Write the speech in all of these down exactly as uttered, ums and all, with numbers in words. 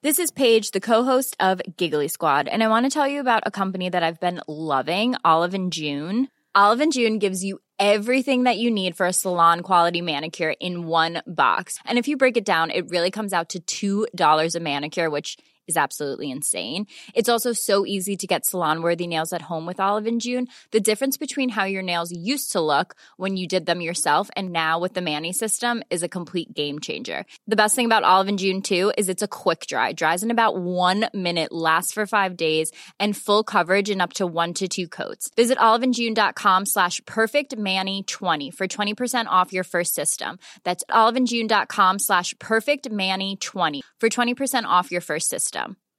This is Paige, the co-host of Giggly Squad, and I want to tell you about a company that I've been loving, Olive and June. Olive and June gives you everything that you need for a salon-quality manicure in one box. And if you break it down, it really comes out to two dollars a manicure, which is absolutely insane. It's also so easy to get salon-worthy nails at home with Olive and June. The difference between how your nails used to look when you did them yourself and now with the Mani system is a complete game changer. The best thing about Olive and June, too, is it's a quick dry. Dries in about one minute, lasts for five days, and full coverage in up to one to two coats. Visit oliveandjune.com slash perfectmani20 for twenty percent off your first system. That's oliveandjune.com slash perfectmani20 for twenty percent off your first system.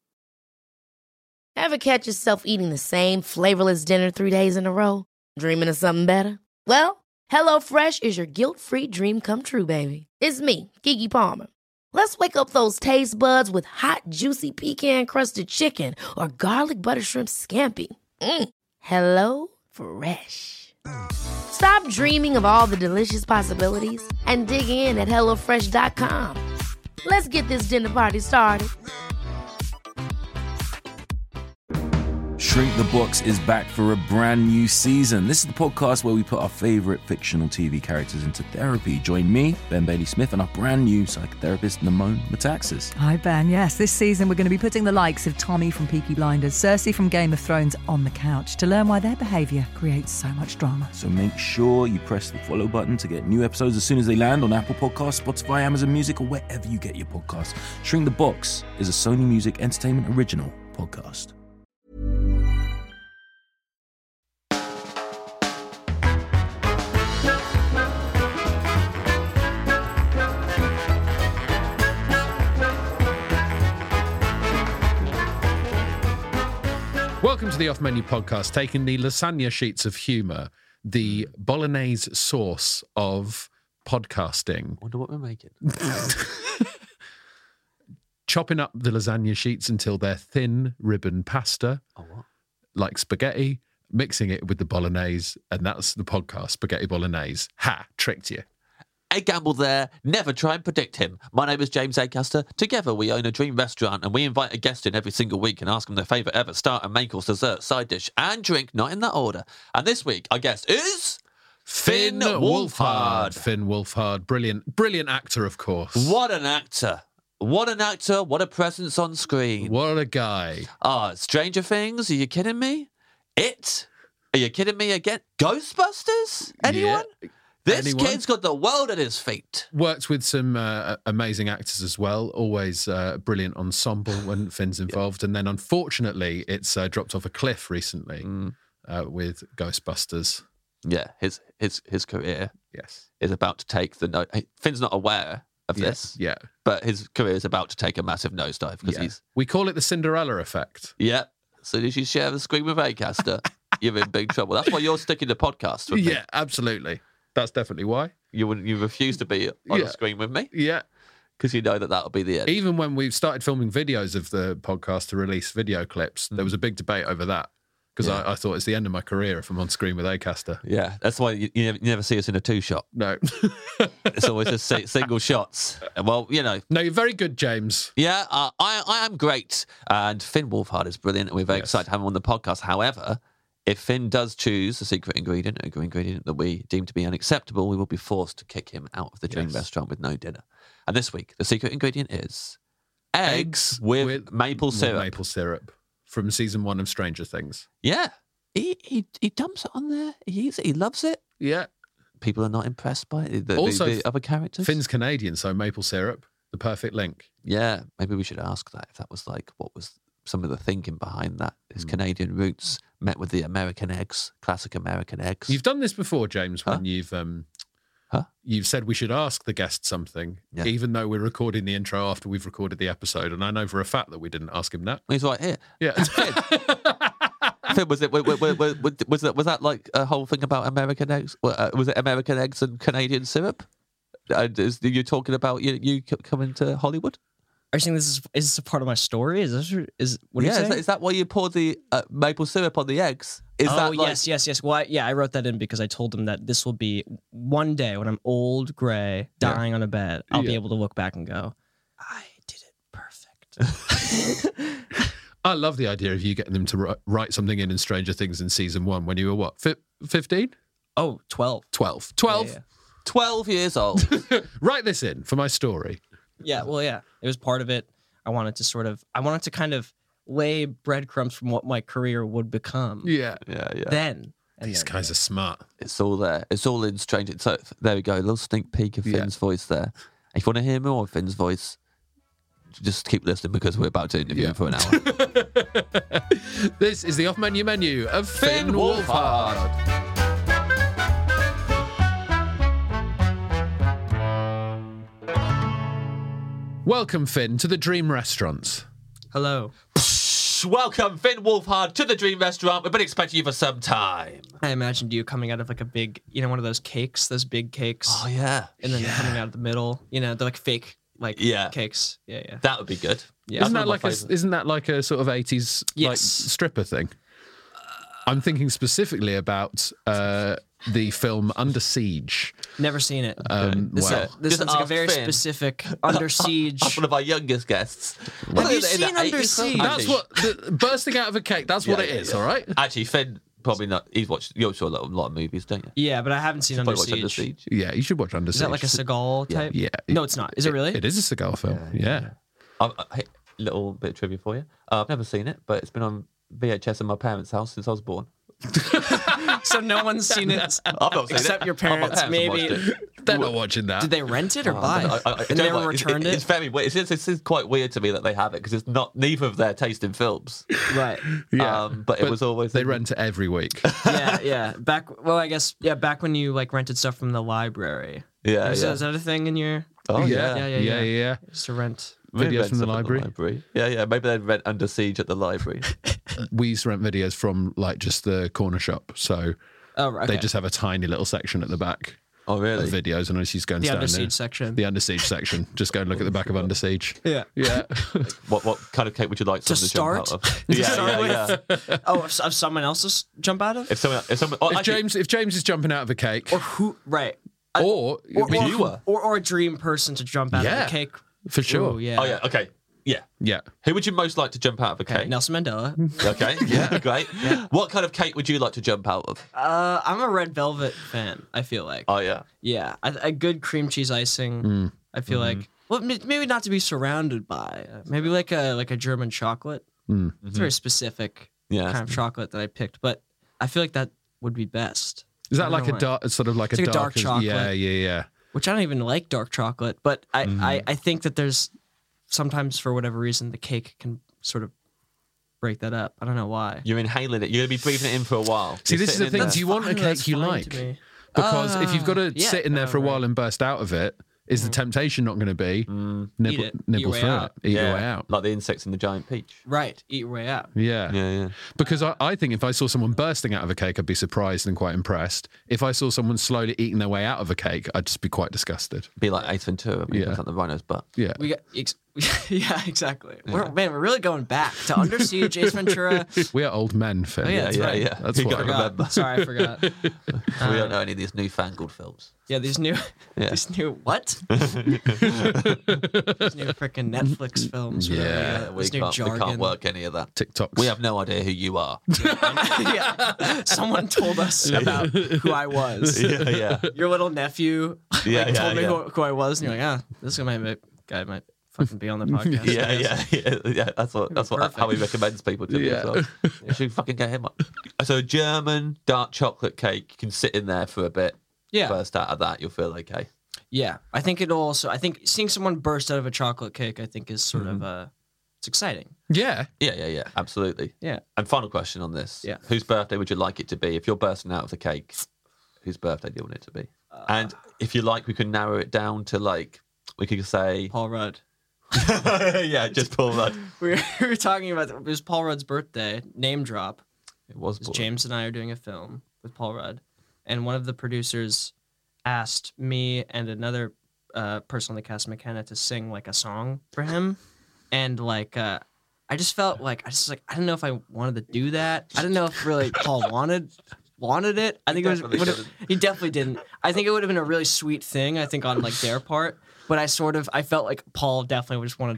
Ever catch yourself eating the same flavorless dinner three days in a row? Dreaming of something better? Well, HelloFresh is your guilt-free dream come true, baby. It's me, Keke Palmer. Let's wake up those taste buds with hot, juicy pecan-crusted chicken or garlic butter shrimp scampi. Mm. Hello Fresh. Stop dreaming of all the delicious possibilities and dig in at hello fresh dot com. Let's get this dinner party started. Shrink the Box is back for a brand new season. This is the podcast where we put our favourite fictional T V characters into therapy. Join me, Ben Bailey-Smith, and our brand new psychotherapist, Namone Metaxas. Hi, Ben. Yes, this season we're going to be putting the likes of Tommy from Peaky Blinders, Cersei from Game of Thrones on the couch to learn why their behaviour creates so much drama. So make sure you press the follow button to get new episodes as soon as they land on Apple Podcasts, Spotify, Amazon Music, or wherever you get your podcasts. Shrink the Box is a Sony Music Entertainment original podcast. Welcome to the Off Menu Podcast, taking the lasagna sheets of humour, the bolognese sauce of podcasting. Wonder what we're making. Chopping up the lasagna sheets until they're thin ribbon pasta, Oh, what? like spaghetti, mixing it with the bolognese, and that's the podcast, Spaghetti Bolognese. Ha! Tricked you. A gamble there. Never try and predict him. My name is James Acaster. Together we own a dream restaurant and we invite a guest in every single week and ask them their favourite ever starter, main course, dessert, side dish and drink, not in that order. And this week our guest is Finn Wolfhard. Finn Wolfhard. Brilliant. Brilliant actor, of course. What an actor. What an actor. What a presence on screen. What a guy. Ah, Stranger Things. Are you kidding me? It? Are you kidding me again? Ghostbusters? Anyone? Yeah. This Anyone? kid's got the world at his feet. Worked with some uh, amazing actors as well. Always uh, a brilliant ensemble when Finn's involved. And then, unfortunately, it's uh, dropped off a cliff recently Mm. uh, with Ghostbusters. Yeah, his his his career Yes. is about to take the no. Finn's not aware of Yeah. this, Yeah. but his career is about to take a massive nosedive because yeah. he's We call it the Cinderella effect. yeah. As soon as you share the screen with Acaster, you're in big trouble. That's why you're sticking to podcasts with me. Yeah, absolutely. That's definitely why. You wouldn't. You refuse to be on Yeah. the screen with me Yeah. because you know that that'll be the end. Even when we started filming videos of the podcast to release video clips, there was a big debate over that because Yeah. I, I thought it's the end of my career if I'm on screen with Acaster. Yeah, that's why you, you, never, you never see us in a two shot. No. It's always just si- single shots. Well, you know. No, you're very good, James. Yeah, uh, I I am great, and Finn Wolfhard is brilliant, and we're very Yes. excited to have him on the podcast. However, if Finn does choose a secret ingredient, a ingredient that we deem to be unacceptable, we will be forced to kick him out of the dream Yes. restaurant with no dinner. And this week, the secret ingredient is eggs, with, maple with syrup. Maple syrup from season one of Stranger Things. Yeah, he, he he dumps it on there. He eats it. He loves it. Yeah. People are not impressed by it. The, Also, the, the other characters. Finn's Canadian, so maple syrup, the perfect link. Yeah, maybe we should ask that if that was like what was some of the thinking behind that. His Canadian roots met with the American eggs, classic American eggs. You've done this before, James, when Huh? you've um, Huh? you've said we should ask the guest something, Yeah. even though we're recording the intro after we've recorded the episode. And I know for a fact that we didn't ask him that. He's right here. Yeah. Finn, was it was, was, was, was that was that like a whole thing about American eggs? Uh, was it American eggs and Canadian syrup? Uh, is, you're talking about you, you coming to Hollywood? Are you saying this is is this a part of my story? Is this is what are yeah, you is saying? that, is that why you poured the uh, maple syrup on the eggs? Is oh that like, yes, yes, yes. Well, I, yeah, I wrote that in because I told them that this will be one day when I'm old, gray, dying on a bed. I'll be Yeah. able to look back and go, I did it perfect. I love the idea of you getting them to ri- write something in in Stranger Things in season one when you were what, fifteen? Oh, twelve. twelve. twelve. Yeah, yeah. twelve years old. Write this in for my story. Yeah, well, yeah. It was part of it. I wanted to sort of, I wanted to kind of lay breadcrumbs from what my career would become. Yeah. Yeah, yeah. Then. And These then, guys are smart. It's all there. It's all in Stranger. So there we go. A little sneak peek of Yeah. Finn's voice there. If you want to hear more of Finn's voice, just keep listening because we're about to interview Yeah. him for an hour. This is the off-menu menu of Finn, Finn Wolfhard. Welcome, Finn, to the Dream Restaurants. Hello. Welcome, Finn Wolfhard, to the Dream Restaurant. We've been expecting you for some time. I imagined you coming out of like a big, you know, one of those cakes, those big cakes. Oh yeah, And then coming out of the middle, you know, they're like fake, like Yeah. cakes. Yeah, yeah. that would be good. Yeah. Isn't That's that one of like my a, favourite- isn't that like a sort of eighties like Yes. stripper thing? I'm thinking specifically about uh, the film Under Siege. Never seen it. Um, This, well, this Just sounds like a ask very Finn. specific Under Siege. That's one of our youngest guests. Have you seen Under Siege? that's what the, bursting out of a cake. That's what Yeah, it yeah, is. yeah. All right. Actually, Finn probably not. He's watched. You watch a lot, a lot of movies, don't you? Yeah, but I haven't seen Under Probably watched Siege. Under Siege. Yeah, you should watch Under Is Siege. that like a Seagal type? Yeah. No, it's not. Is it really? It is a Seagal film. Yeah. I've, I, hey, little bit of trivia for you. Uh, I've never seen it, but it's been on V H S in my parents' house since I was born. So no one's seen it I've not seen except it. your Oh, my parents, have maybe. watched it. They're not watching that. Did they rent it or Oh, buy I- it? I- I- and do you know never what? It's- returned It's it? very weird. It's, it's, it's quite weird to me that they have it because it's not neither of their taste in films. Right. Yeah. Um, but, it was always They rent it every week. Yeah, yeah. Back, well, I guess, yeah, back when you like rented stuff from the library. Yeah, Is, yeah. that, is that a thing in your, Oh yeah. yeah, yeah, yeah, yeah. yeah. used to rent? Maybe Videos rent from the stuff at library. Yeah, yeah. Maybe they'd rent Under Siege at the library. We used to rent videos from like just the corner shop, so Oh, right. they Okay. just have a tiny little section at the back Oh, of really? videos, and I just used to go and The stand Under there. Siege section. The Under Siege section. Just go and look at the back of Under Siege. Yeah. Yeah. What what kind of cake would you like To someone to start? jump out of? To Yeah, start yeah, with? yeah. Oh, if, if someone else is jump out of? If someone, if someone, oh, if actually, James, if James is jumping out of a cake, Or who, right. I- or, or, I mean, or, you were. or, or a dream person to jump out Yeah. of the cake. for sure. Ooh, yeah. oh yeah, okay, yeah. Yeah. Who would you most like to jump out of a Okay, cake? Nelson Mandela. Okay, yeah, great. What kind of cake would you like to jump out of? Uh, I'm a Red Velvet fan, I feel like. Oh yeah, Yeah, a, a good cream cheese icing. I feel like, well, m- maybe not to be surrounded by. uh, Maybe like a like a German chocolate. It's a very specific Yeah. kind of chocolate that I picked, but I feel like that would be best. Is I that don't like know a why. dark, sort of like It's a like a dark dark, chocolate. Yeah, yeah, yeah. Which I don't even like dark chocolate, but I, I, I think that there's sometimes for whatever reason the cake can sort of break that up. I don't know why. you're inhaling it. You're gonna be breathing it in for a while. See, You're this is the sitting in thing. there. Do you want a Fine, cake that's you fine like? to me. Because if you've got to Ah, yeah. sit in there for a Oh, while right. and burst out of it, is the temptation not going to be Mm. nibble, Eat it. Eat nibble your way through out. it, eat your Yeah, way out? like the insects in the giant peach. Right, eat your way out. Yeah. Yeah, yeah. Because I, I think if I saw someone bursting out of a cake, I'd be surprised and quite impressed. If I saw someone slowly eating their way out of a cake, I'd just be quite disgusted. Be like Ace Ventura, but Yeah. yeah. the rhino's butt. Yeah. We got, ex- yeah, exactly. We're, man, we're really going back to Under Siege, Ace Ventura. We are old men, Finn. Oh, yeah, Yeah, that's yeah, right. yeah. That's You why. gotta Forgot. remember. Sorry, I forgot. we don't know any of these newfangled films. Yeah, these new, Yeah. these new what? these new freaking Netflix films. whatever, Yeah, we this new can't, we jargon. can't work any of that. TikToks. We have no idea who you are. Yeah, someone told us about who I was. yeah, yeah. Your little nephew Yeah, like, yeah, told me yeah. who, who I was, and you're like, ah, this guy might, guy might fucking be on the podcast. Yeah, I guess. yeah, yeah, yeah. That's what that's what Perfect. how he recommends people to Yeah. me. So you should fucking get him up. So a German dark chocolate cake, you can sit in there for a bit. Yeah. Burst out of that, you'll feel okay. Yeah, I think it'll also. I think seeing someone burst out of a chocolate cake, I think, is sort of uh, it's exciting. Yeah. Yeah, yeah, yeah. Absolutely. Yeah. And final question on this. Yeah. Whose birthday would you like it to be? If you're bursting out of the cake, whose birthday do you want it to be? Uh, and if you like, we can narrow it down to like we could say Paul Rudd. yeah, just Paul Rudd. We were, we were talking about it was Paul Rudd's birthday. Name drop. It was 'Cause Paul. James and I are doing a film with Paul Rudd, and one of the producers asked me and another uh, person on the cast, McKenna, to sing like a song for him, and like uh, I just felt like I just like I don't know if I wanted to do that. I didn't know if really Paul wanted wanted it. I think it was definitely would've- didn't. he definitely didn't. I think it would have been a really sweet thing. I think on like their part, but I sort of I felt like Paul definitely just wanted to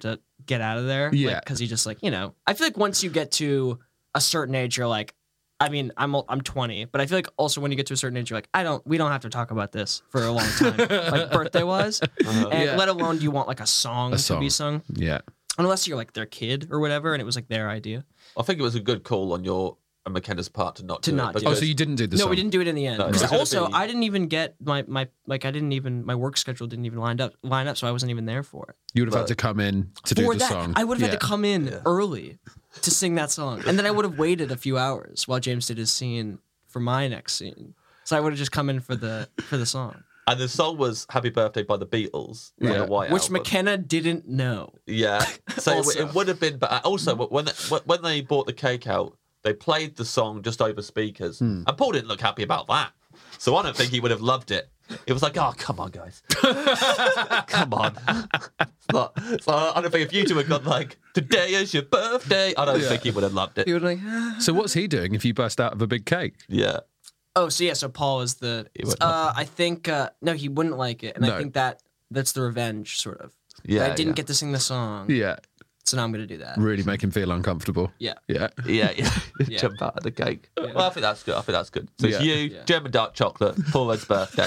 get out of there. Yeah. Because you just like, you know, I feel like once you get to a certain age, you're like, I mean, I'm I'm twenty, but I feel like also when you get to a certain age, you're like, I don't, we don't have to talk about this for a long time, like birthday wise, uh-huh. and Yeah. let alone do you want like a song A to song. be sung, Yeah. unless you're like their kid or whatever, and it was like their idea. I think it was a good call on your and McKenna's part to not To do not it. do Oh, because- so you didn't do the No, song? we didn't do it in the end. No, Because it's gonna also, be- I didn't even get my, my like I didn't even my work schedule didn't even line up line up, so I wasn't even there for it. You would have had to come in to do For the that, song. I would have Yeah. had to come in early to sing that song, and then I would have waited a few hours while James did his scene for my next scene. So I would have just come in for the for the song, And the song was "Happy Birthday" by the Beatles, on Yeah. the White which Album. McKenna didn't know. Yeah, so it, Also. it would have been. But also, when they, when they brought the cake out, they played the song just over speakers, Hmm. and Paul didn't look happy about that. So I don't think he would have loved it. It was like, oh, come on, guys, come on. But, so I don't think if you two had gone like, today is your birthday, I don't think he would have loved it. He would like, ah. So what's he doing if you burst out of a big cake? Yeah, Oh, so yeah, so Paul is the. He wouldn't Uh, I think uh, no, he wouldn't like it, and No. I think that that's the revenge, sort of. yeah, I didn't yeah. get to sing the song, Yeah. so now I'm gonna do that. Really make him feel uncomfortable. Yeah. Yeah. Yeah, yeah. Yeah. Jump out of the cake. Well, I think that's good. I think that's good. So it's Yeah. you, Yeah. German dark chocolate, Paul Red's birthday.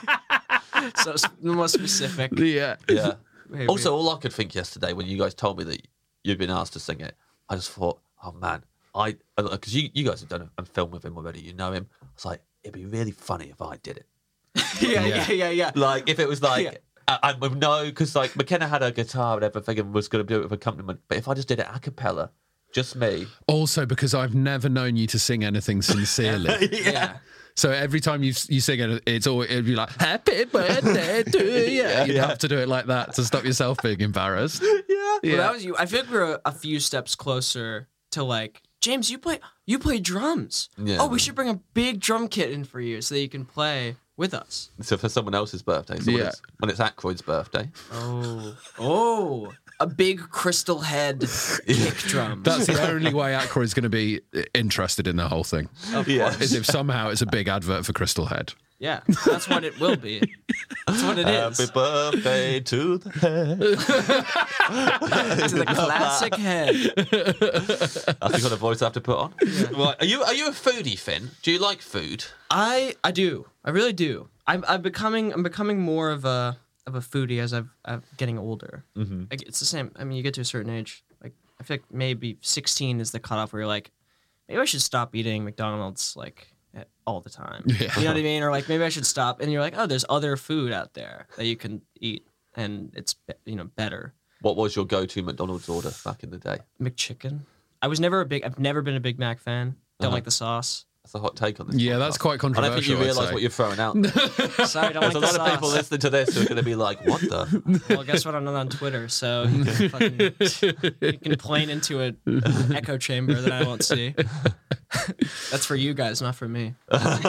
So it's the most specific. Yeah. Yeah. Maybe. Also, all I could think yesterday when you guys told me that you'd been asked to sing it, I just thought, oh man, I because you, you guys have done a film with him already, you know him. I was like, it'd be really funny if I did it. yeah, yeah, yeah, yeah. Like if it was like. Yeah. I, I would know because like McKenna had her guitar and everything and was going to do it with accompaniment. But if I just did it a cappella, just me, Also, because I've never known you to sing anything sincerely. Yeah. So every time you you sing it, it's always it'd be like "Happy Birthday to you." You'd yeah. have to do it like that to stop yourself being embarrassed. yeah, Well, that was you. I feel like we're a, a few steps closer to like James. You play. You play drums. Yeah. Oh, we should bring a big drum kit in for you so that you can play with us. So for someone else's birthday, so when, Yeah. it's, when it's Aykroyd's birthday, Oh. Oh. A big crystal head kick drum. That's the only way Aykroyd's going to be interested in the whole thing. yeah, Is if somehow it's a big advert for Crystal Head. Yeah, that's what it will be. That's what it is. Happy birthday to the head. To the classic head. That's the kind of voice I have to put on. Right. Are you are you a foodie, Finn? Do you like food? I I do. I really do. I'm I'm becoming I'm becoming more of a of a foodie as I've I'm getting older. Mm-hmm. Like, it's the same. I mean, you get to a certain age. Like I feel like maybe sixteen is the cutoff where you're like, maybe I should stop eating McDonald's like at- all the time. Yeah. You know what I mean? Or like maybe I should stop. And you're like, oh, there's other food out there that you can eat, and it's be- you know better. What was your go-to McDonald's order back in the day? McChicken. I was never a big. I've never been a Big Mac fan. Don't Uh-huh. like the sauce. That's a hot take on this. Yeah, podcast. that's quite I don't controversial. think you I'd realise say. what you're throwing out. There. Sorry, I don't There's like a the lot of people sauce. listening to this who are going to be like, "What the?" Well, guess what? I'm not on Twitter, so you can, fucking, you can plane into an echo chamber that I won't see. That's for you guys, not for me.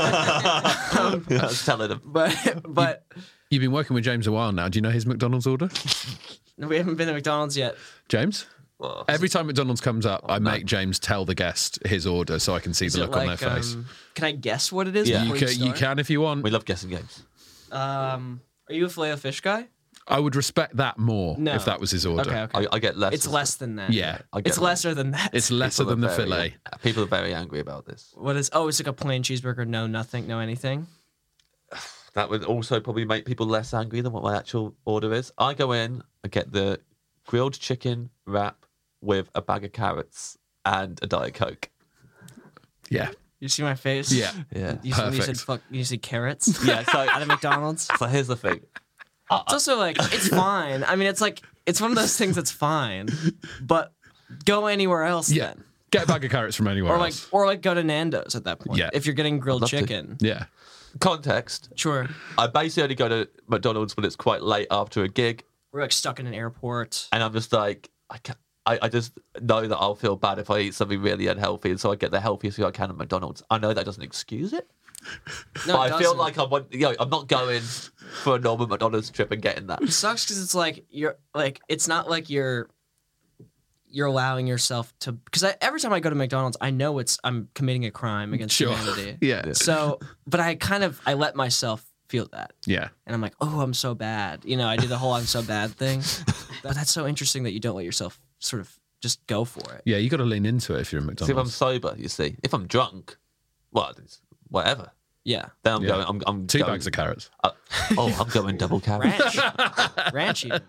I was telling them. But but You've been working with James a while now. Do you know his McDonald's order? we haven't been to McDonald's yet. James? Well, Every time McDonald's comes up, I make James tell the guest his order so I can see Is the it look on like, their face. um, can I guess what it is? Yeah. You before can, you start? can if you want. we love guessing games. Um, are you a Filet-O-Fish guy? I would respect that more No. if that was his order. Okay, okay. I, I get less. It's less than that. Yeah. I get It's that. lesser than that. It's lesser People than the are very- fillet. People are very angry about this. What is? Oh, it's like a plain cheeseburger. No, nothing. No, anything. That would also probably make people less angry than what my actual order is. I go in, I get the grilled chicken wrap with a bag of carrots and a Diet Coke. Yeah. You see my face? Yeah. Yeah. You, when you said Perfect. fuck. You see carrots Yeah, so, at a McDonald's. so here's the thing. It's also like it's fine. I mean, it's like it's one of those things that's fine, but go anywhere else Yeah. then, Get a bag of carrots from anywhere or like else. or like go to Nando's at that point. Yeah. If you're getting grilled love to. chicken, Yeah. Context. sure. I basically only go to McDonald's when it's quite late after a gig, We're like stuck in an airport. and I'm just like, I can't. I, I just know that I'll feel bad if I eat something really unhealthy, and so I get the healthiest thing I can at McDonald's. I know that doesn't excuse it, No, but it I feel doesn't. like I want, you know, I'm not going for a normal McDonald's trip and getting that. It sucks because it's like you're like it's not like you're you're allowing yourself to because I, every time I go to McDonald's, I know it's I'm committing a crime against Sure. humanity. Yeah. So, but I kind of I let myself feel that. Yeah. And I'm like, oh, I'm so bad. You know, I did the whole I'm so bad thing. But that's so interesting that you don't let yourself sort of just go for it. Yeah, you got to lean into it if you're in See, if I'm McDonald's. sober, you see. If I'm drunk, well, it's whatever. Yeah. Then I'm Yeah. going. I'm, I'm Two going, bags of carrots. Uh, oh, I'm going double carrot. Ranch. Ranch even.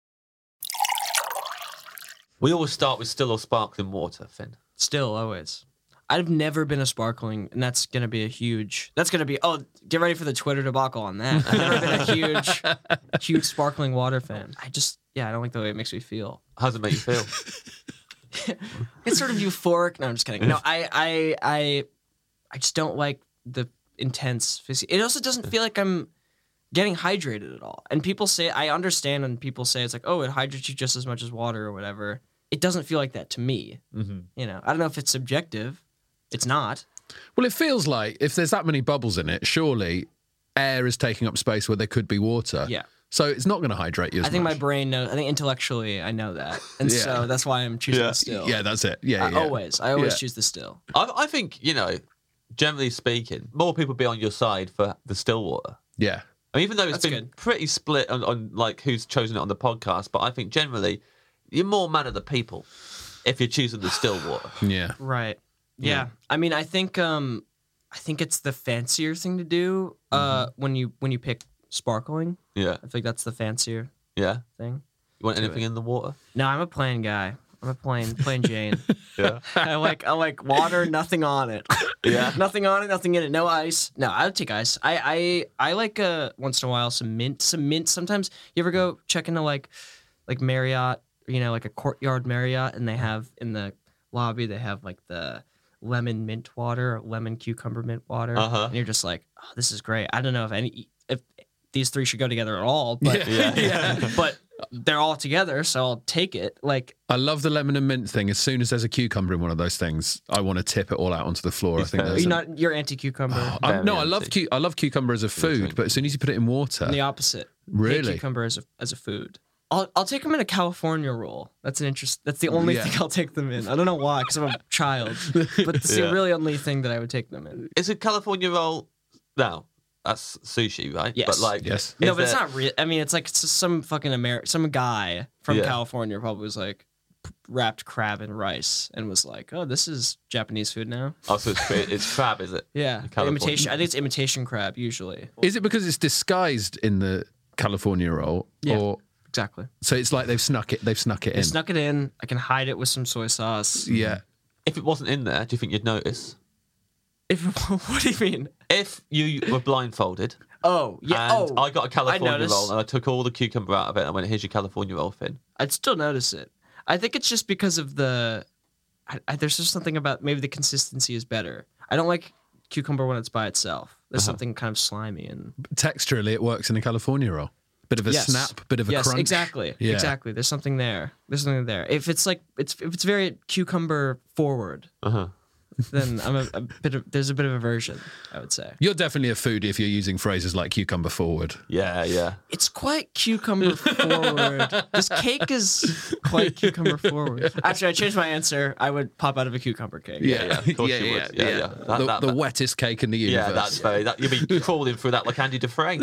We always start with still or sparkling water, Finn. Still, always. I've never been a sparkling, and that's going to be a huge... That's going to be... Oh, get ready for the Twitter debacle on that. I've never been a huge, huge sparkling water fan. I just... Yeah, I don't like the way it makes me feel. How does it make you feel? It's sort of euphoric. No, I'm just kidding. No, I, I, I, I just don't like the intense. Phys- it also doesn't feel like I'm getting hydrated at all. And people say, I understand when people say it's like, oh, it hydrates you just as much as water or whatever. It doesn't feel like that to me. Mm-hmm. You know, I don't know if it's subjective. It's not. Well, it feels like if there's that many bubbles in it, surely air is taking up space where there could be water. Yeah. So it's not going to hydrate you as I think much. my brain knows. I think intellectually I know that, and Yeah. so that's why I'm choosing Yeah. the still. Yeah, that's it. Yeah, I yeah. always, I always Yeah. choose the still. I, I think, you know, generally speaking, more people be on your side for the still water. Yeah. I mean, even though it's That's been good. pretty split on, on like who's chosen it on the podcast, but I think generally you're more man of the people if you're choosing the still water. Yeah. Right. Yeah. Yeah. I mean, I think um I think it's the fancier thing to do uh Mm-hmm. when you when you pick sparkling. Yeah, I think that's the fancier yeah. thing. You want Do anything it. in the water? No, I'm a plain guy. I'm a plain plain Jane. Yeah. I like I like water, nothing on it. Yeah. Nothing on it, nothing in it, no ice. No, I would take ice. I I I like uh once in a while some mint, some mint. Sometimes you ever go check into like like Marriott, you know, like a Courtyard Marriott, and they have in the lobby they have like the lemon mint water, or lemon cucumber mint water, Uh-huh. and you're just like, oh, this is great. I don't know if any if these three should go together at all, but Yeah. Yeah. but they're all together, so I'll take it. Like, I love the lemon and mint thing. As soon as there's a cucumber in one of those things, I want to tip it all out onto the floor. I think Are there's you're a- not you're anti cucumber. I'm- Very no, I love empty. cu- I love cucumber as a food, drink. but as soon as you put it in water, The opposite. Really? Hate cucumber as a as a food. I'll I'll take them in a California roll. That's an interest. That's the only Yeah. thing I'll take them in. I don't know why, because I'm a child. But it's Yeah. the really only thing that I would take them in. Is a California roll? No, that's sushi, right? Yes. But like, Yes. No, is but it's there- not real. I mean, it's like it's just some fucking Amer- some guy from Yeah. California probably was like p- wrapped crab in rice and was like, "Oh, this is Japanese food now." Oh, so it's, it's crab, is it? Yeah, California. imitation. I think it's imitation crab usually. is it because it's disguised in the California roll, Yeah. or Exactly. so it's like they've snuck it? They've snuck it I in. snuck it in. I can hide it with some soy sauce. Yeah. If it wasn't in there, do you think you'd notice? If what do you mean? If you were blindfolded Oh, yeah. and oh, I got a California notice. roll and I took all the cucumber out of it and I went, here's your California roll, Finn. I'd still notice it. I think it's just because of the. I, I, there's just something about maybe the consistency is better. I don't like cucumber when it's by itself. There's Uh-huh. something kind of slimy and Texturally, it works in a California roll. Bit of a Yes. snap, bit of a yes, crunch. exactly, Yeah. exactly. There's something there. There's something there. If it's like it's if it's very cucumber forward, Uh-huh. then I'm a, a bit of there's a bit of aversion. I would say You're definitely a foodie if you're using phrases like cucumber forward. Yeah, yeah. it's quite cucumber forward. This cake is quite cucumber forward. Actually, I changed my answer. I would pop out of a cucumber cake. Yeah, yeah, of course you would. Yeah, yeah. That- the that- the that- wettest cake in the universe. Yeah, that's very. That, you'll be crawling through that like Andy Dufresne.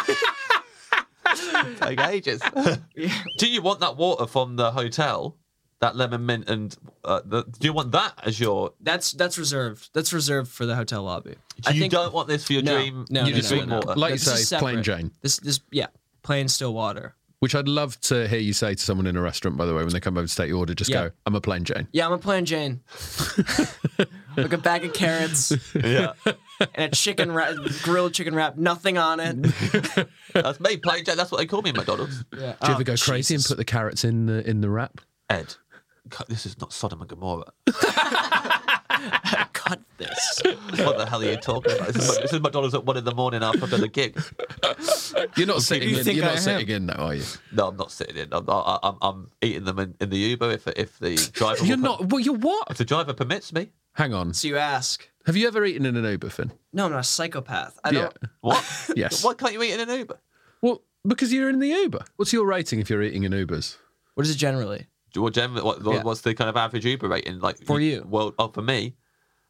Take ages. Do you want that water from the hotel? That lemon mint and uh, the, do you want that as your? That's that's reserved. That's reserved for the hotel lobby. I you think don't want this for your no, dream. no, You no, just no, dream no, no. water. Like you This is say, plain separate. Jane. This this yeah, plain still water. Which I'd love to hear you say to someone in a restaurant, by the way, when they come over to take your order, just Yeah. go, I'm a plain Jane. Yeah, I'm a plain Jane. Like a bag of carrots Yeah, and a chicken wrap, grilled chicken wrap, nothing on it. that's me. Plain Jane. That's what they call me in McDonald's. Yeah. Do you ever go crazy and put the carrots in the in the wrap? Ed, God, this is not Sodom and Gomorrah. cut this? What the hell are you talking about? This is, this is McDonald's at one in the morning after I've done a gig. You're not sitting you in. think You're I not am? sitting in, though, are you? No, I'm not sitting in. I'm, I- I'm, I'm eating them in, in the Uber if if the driver. You're will per- not. Well, you're what? If the driver permits me. Hang on. So you ask? Have you ever eaten in an Uber, Finn? No, I'm not a psychopath. I Yeah. don't. What? Yes. Why can't you eat in an Uber? Well, because you're in the Uber. What's your rating if you're eating in Ubers? What is it generally? What, generally, what, Yeah. What's the kind of average Uber rating like For you? Well, oh, for me,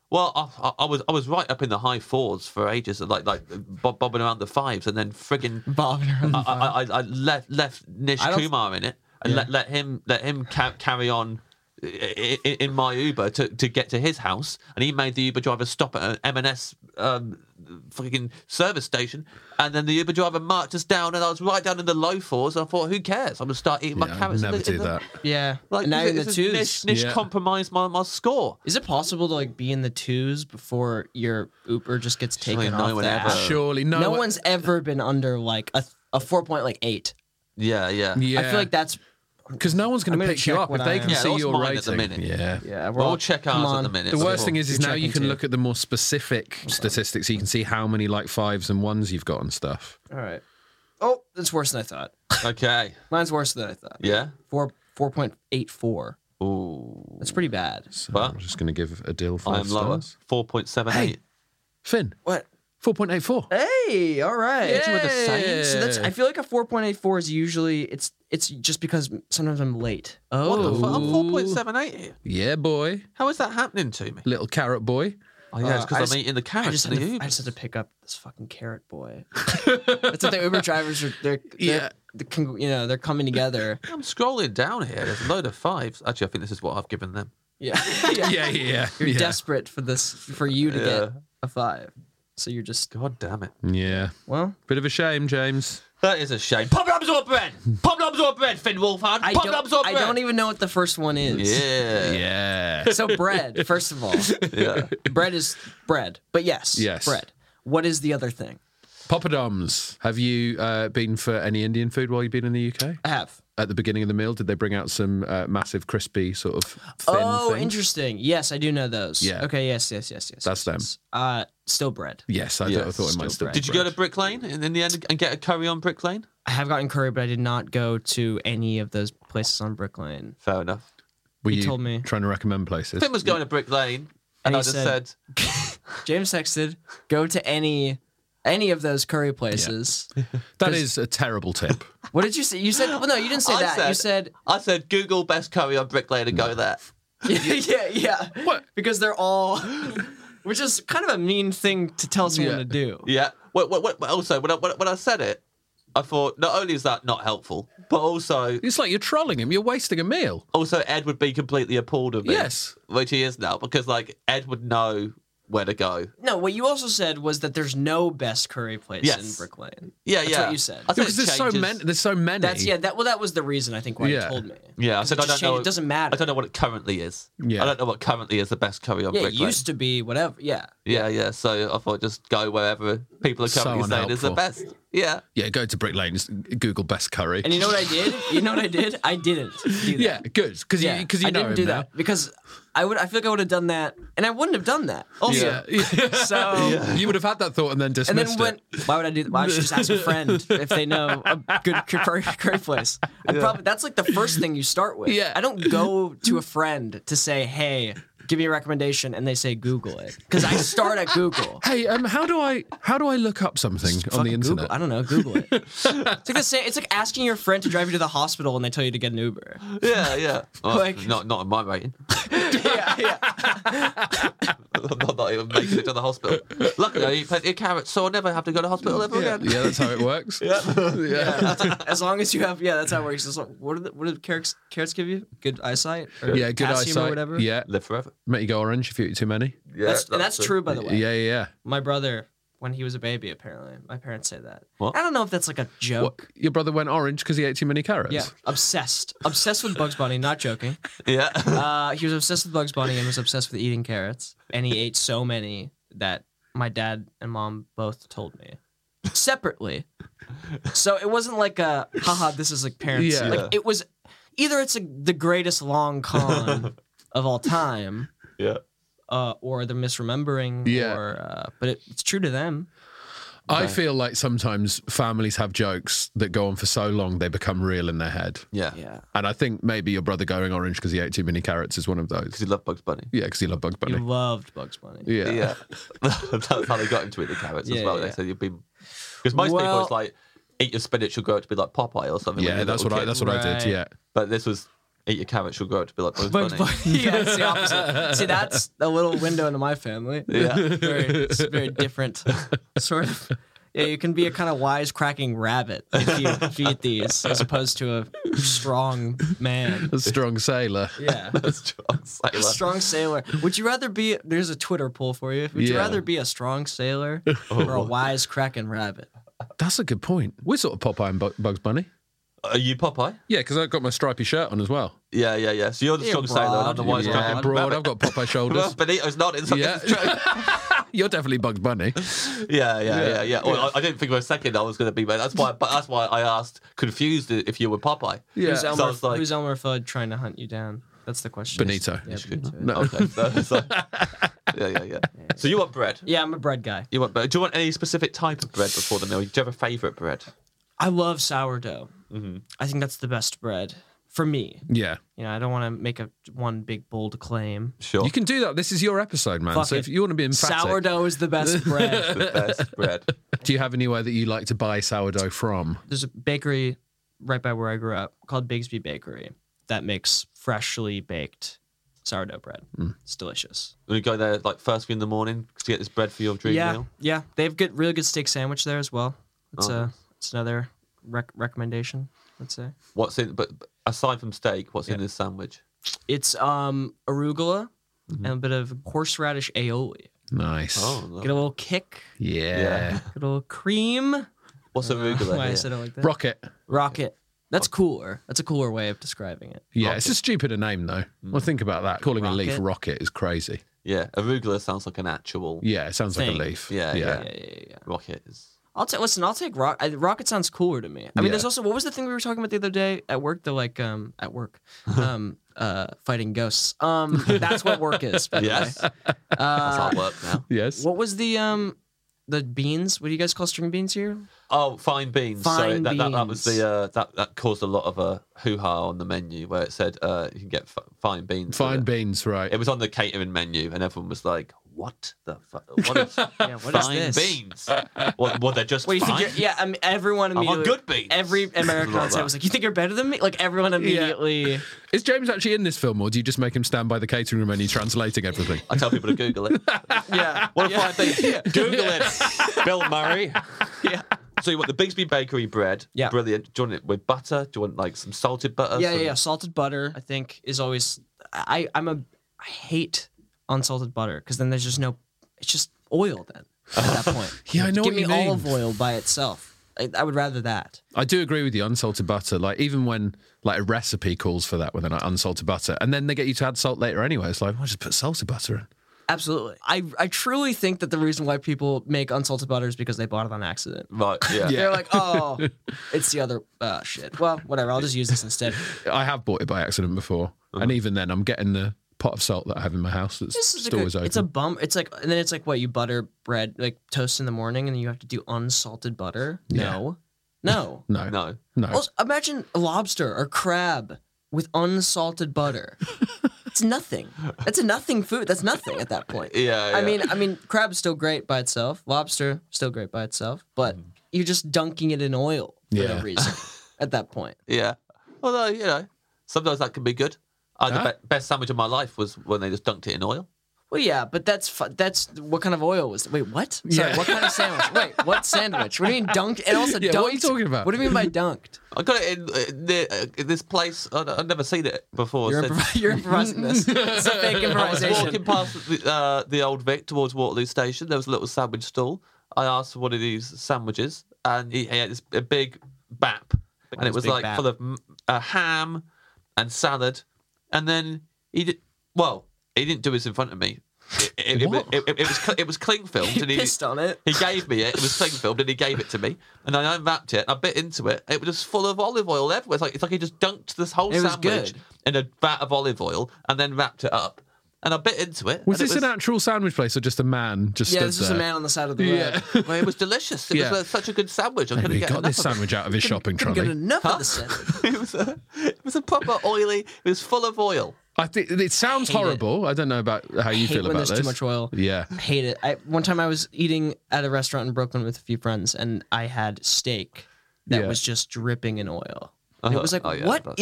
Well, I, I, I was I was right up in the high fours for ages, like like bob, bobbing around the fives, and then friggin' Bobbing around the I, I, I left left Nish I don't- Kumar in it and Yeah. let let him let him ca- carry on in, in my Uber to, to get to his house, and he made the Uber driver stop at an M and S um, freaking service station, and then the Uber driver marked us down, and I was right down in the low fours. And I thought, who cares? I'm gonna start eating my Yeah, I'd carrots. in never the, in do the- that. Yeah. Like and now this- in the this is twos. Nish, Nish Yeah. compromised my, my score. Is it possible to like be in the twos before your Uber just gets Surely taken no off one the ever- app? Surely no. No one- one's ever been under like a a four point like eight. Yeah, yeah, Yeah, I feel like that's because no one's going I'm to gonna pick you check up what if I they am. can Yeah, see that's your mine rating. at the minute. Yeah. yeah. We'll all- check come ours at on. the minute. The worst Before- thing is, is You're now you checking can too. look at the more specific statistics. You can see how many like fives and ones you've got and stuff. All right. Oh, that's worse than I thought. Okay, Mine's worse than I thought. yeah. Four four point eight four. Ooh, That's pretty bad. So Well, I'm just going to give a deal I five am lower. stars. Four point seven eight. Finn, What? four point eight four. Hey, all right. Yeah. We're the same. So that's. I feel like a four point eight four is usually it's it's just because sometimes I'm late. What Oh, the fuck? I'm four point seven eight here. Yeah, boy. How is that happening to me? Little carrot boy. Oh yeah, it's Uh, I because just- I'm eating the I carrots just, in had the to, Uber. I just had to pick up this fucking carrot boy. That's what the Uber drivers are. They're, they're Yeah. the con- you know, they're coming together. I'm scrolling down here. There's a load of fives. Actually, I think this is what I've given them. Yeah, Yeah, yeah, yeah. You're yeah. desperate for this, for you to Yeah. get a five. So you're just God damn it. Yeah. well. Bit of a shame, James. That is a shame. Populums or bread? Populums or bread, Finn Wolfhard? I Populums don't, or I bread? don't even know what the first one is. Yeah. Yeah. So bread, first of all, Yeah. bread is bread. But yes, Yes. bread. What is the other thing? Poppadoms. Have you uh, been for any Indian food while you've been in the U K? I have. At the beginning of the meal, did they bring out some uh, massive, crispy, sort of thin Oh, things? interesting. Yes, I do know those. Yeah. Okay. Yes. Yes. Yes. Yes. That's yes, yes. Uh, still bread. Yes, I, Yes, thought, I thought it still might still bread. be Did you go to bread. Brick Lane in, in the end and get a curry on Brick Lane? I have gotten curry, but I did not go to any of those places on Brick Lane. Fair enough. Were He you told me. trying to recommend places? Finn was going to Brick Lane, And and, I he just said- said, James texted, "Go to any any of those curry places." That is a terrible tip. What did you say? You said well, no, you didn't say I that. said, you said I said, Google best curry on Brick Lane and go there. yeah, yeah, yeah. What? Because they're all, which is kind of a mean thing to tell someone Yeah. to do. Yeah. What, what, what, also, when I, when I- when I said it, I thought not only is that not helpful, but also It's like you're trolling him. You're wasting a meal. also Ed would be completely appalled of me. Yes. Which he is now, because like Ed would know where to go. No, what you also said was that there's no best curry place Yes. in Brick Lane. Yeah, That's yeah. what you said. I said Because it there's so changes- many. There's so many. That's yeah. That well, that was the reason I think why Yeah. you told me. Yeah, I said It I just don't know. changed- it doesn't matter. I don't know what it currently is. Yeah. I don't know what currently is the best curry on Yeah, it Brick Lane. used to be whatever. Yeah. Yeah, yeah. So I thought just go wherever people are So currently saying is the unhelpful. best. Yeah. Yeah, go to Brick Lane. just Google best curry. And you know what I did? You know what I did? I didn't do that. yeah, good. Because Yeah, you, cause you I know didn't him do now. that because I would. I feel like I would have done that, and I wouldn't have done that. Also, Yeah. so You would have had that thought and then and dismissed then went. it. Why would I do that? Why would I just ask a friend if they know a good curry, curry place? I probably that's like the first thing you start with. Yeah. I don't go to a friend to say, "Hey, give me a recommendation," and they say Google it because I start at Google. Hey, um, how do I how do I look up something on the Fucking internet? Google. I don't know. Google it. It's like the same. It's like asking your friend to drive you to the hospital and they tell you to get an Uber. Yeah, yeah. Well, Like- not not in my rating. yeah, yeah. I'm not, not even making it to the hospital. Luckily, I eat plenty of carrots, so I'll never have to go to hospital ever again. Yeah, that's how it works. yeah. Yeah, as long as you have, yeah, that's how it works. As long- what do the, what do carrots, carrots give you? Good eyesight? Or Yeah, good potassium eyesight. or whatever? Yeah, Live forever. make you go orange if you eat too many. Yeah, That's, and that's the- true, by the way. Yeah, yeah, yeah. My brother, when he was a baby, apparently, my parents say that. What? I don't know if that's like a What? joke. Your brother went orange because he ate too many carrots? Yeah, obsessed. Obsessed with Bugs Bunny, not joking. Yeah. Uh, he was obsessed with Bugs Bunny and was obsessed with eating carrots. And he ate so many that my dad and mom both told me separately. So it wasn't like a, haha, this is like parents. Yeah. Like it was either it's a, the greatest long con of all time, yeah. uh, or they're misremembering, Yeah. or, uh, but it, it's true to them. I feel like sometimes families have jokes that go on for so long they become real in their head. Yeah. Yeah. And I think maybe your brother going orange because he ate too many carrots is one of those. Because he loved Bugs Bunny. Yeah, because he loved Bugs You Bunny. loved Bugs Bunny. Yeah. Yeah. That's how they got him to eat the carrots Yeah, as well. yeah. They said you've been. Because most people, Well- it's like, eat your spinach, you'll grow up to be like Popeye or something. when Yeah, you're a that's little what I kid. that's what I Right. did. Yeah. But this was eat your carrots, you'll grow up to be like Bugs Bugs Bunny. Bunny. Yeah, it's the opposite. See, that's a little window into my family. Yeah. very, it's very different, sort of. Yeah, you can be a kind of wisecracking rabbit if you feed these, as opposed to a strong man. A strong sailor. Yeah, Strong sailor. strong sailor. Would you rather be? There's a Twitter poll for you. Would you Yeah. rather be a strong sailor or a wisecracking rabbit? That's a good point. We're sort of Popeye and Bu- Bugs Bunny. Are you Popeye? Yeah, because I've got my stripy shirt on as well. Yeah, yeah, yeah. So you're the You're strong sailor and I'm the broad. wise Yeah. cracking Yeah, broad. I've got Popeye shoulders. Benito's not. It's not Yeah. it's true. You're definitely Bugs Bunny. Yeah, yeah, yeah, yeah. Well, I, I didn't think for a second I was going to be, but that's why. But that's why I asked, confused if you were Popeye. Yeah. Who's So I Elmer, was like- who's Elmer Fudd trying to hunt you down? That's the question. Benito. Yeah, Benito. No. Okay. So, so, yeah, yeah, yeah. So you want bread? Yeah, I'm a bread guy. You want bread? Do you want any specific type of bread before the meal? Do you have a favourite bread? I love sourdough. Mm-hmm. I think that's the best bread for me. Yeah. You know, I don't want to make a one big bold claim. Sure. You can do that. This is your episode, man. Fuck so it. if you want to be emphatic, Sourdough is the best bread. the best bread. do you have anywhere that you like to buy sourdough from? There's a bakery right by where I grew up called Bigsby Bakery that makes freshly baked sourdough bread. Mm. It's delicious. We go there like first thing in the morning to get this bread for your dream yeah, meal. yeah. They have good, really good steak sandwich there as well. It's Oh, a, nice. it's another rec- recommendation. I'd say What's in? But but aside from steak, what's in this sandwich? it's um arugula Mm-hmm. and a bit of horseradish aioli. Nice. Oh, Get lovely. a little kick, Yeah. Yeah. get a little cream. What's arugula? Why I here? said it like that. Rocket. Rocket. That's cooler. That's a cooler way of describing it. Yeah, it's a stupider name though. Well, think about that. Calling a leaf Rocket? rocket is crazy. Yeah, arugula sounds like an actual. Yeah, it sounds like Thing. a leaf. Yeah, Yeah, yeah, yeah. yeah. Rocket is. I'll take. Listen, I'll take rock. I, rocket sounds cooler to me. I mean, Yeah. there's also what was the thing we were talking about the other day at work? The like um at work, um uh fighting ghosts. Um, that's what work is. By the Yes, way. that's Uh, our work now. Yes. what was the um the beans? What do you guys call string beans here? Oh, fine beans. so Fine that, that, that was beans. the uh, that that caused a lot of a hoo ha on the menu where it said uh, you can get f- fine beans. with Fine it. beans, right. It was on the catering menu, and everyone was like, "What the fuck? What is Yeah, what is fine this? beans? What? What? They're just What do you fine? think? You're, yeah, I mean, everyone I'm on immediately. good beans. Every American Like on set that. was like, "You think you're better than me?" Like everyone immediately. Is James actually in this film, or do you just make him stand by the catering room and he's translating everything? I tell people to Google it. Yeah. What a fine beans. Google it. Bill Murray. Yeah. So you want the Bigsby Bakery bread? Yeah. Brilliant. Do you want it with butter? Do you want like some salted butter? Yeah, yeah, Some- yeah. Salted butter, I think, is always. I, I'm a. I hate unsalted butter because then there's just no. It's just oil then at that point. Yeah, I know Give what me you mean. olive oil by itself. I, I would rather that. I do agree with you. Unsalted butter, like even when like a recipe calls for that, when they're like unsalted butter, and then they get you to add salt later anyway. It's like, well, just put salted butter in. Absolutely. I, I truly think that the reason why people make unsalted butter is because they bought it on accident. Right. Yeah. They're like, oh, it's the other uh, shit. Well, whatever. I'll just use this instead. I have bought it by accident before, and even then, I'm getting the pot of salt that I have in my house that's This is a still good, is open. it's a bum. It's like, and then it's like what you butter bread, like toast in the morning, and then you have to do unsalted butter. No, no, no, No. no. Also, imagine a lobster or crab with unsalted butter. It's nothing. That's a nothing food. That's nothing at that point. Yeah, I yeah. mean, I mean, crab's still great by itself. Lobster still great by itself, but you're just dunking it in oil for Yeah. no reason at that point. Yeah. Although, you know, sometimes that can be good. Uh, the Ah. be- best sandwich of my life was when they just dunked it in oil. Well, yeah, but that's fu- that's what kind of oil was? Wait, what? Sorry, Yeah. what kind of sandwich? Wait, what sandwich? What do you mean dunked? And also Yeah, dunked. what are you talking about? What do you mean by dunked? I got it in, in, the, uh, in this place. I- I've never seen it before. You're, since- improv- you're improvising this. It's a fake I was improvisation. walking past the, uh, the old Vic towards Waterloo Station. There was a little sandwich stall. I asked for one of these sandwiches, and he, he had this, a big bap, and it was big like bap. full of mm, uh, ham and salad. And then he did well. He didn't do this in front of me. It, it, it, What? it, it, it was cl- it was cling filmed, You and he pissed on it. He gave me it. It was cling filmed, and he gave it to me. And I unwrapped it. And I bit into it. It was just full of olive oil everywhere. It's like it's like he just dunked this whole It was sandwich good. in a vat of olive oil and then wrapped it up. And I bit into it. was and it this an actual sandwich place or just a man just Yeah, stood this was there? a man on the side of the Yeah. road. Well, it was delicious. It Yeah. was uh, such a good sandwich. I Maybe couldn't he get got enough this of it. sandwich out of his shopping Couldn't get trolley. enough of the sandwich. It was a, it was a proper oily. It was full of oil. I think it sounds Hate it. horrible. I don't know about how you Hate feel when about there's this. too much oil. Yeah. Hate it. I, one time I was eating at a restaurant in Brooklyn with a few friends, and I had steak that Yeah. was just dripping in oil. And Uh-huh. it was like, Oh, yeah, what but- is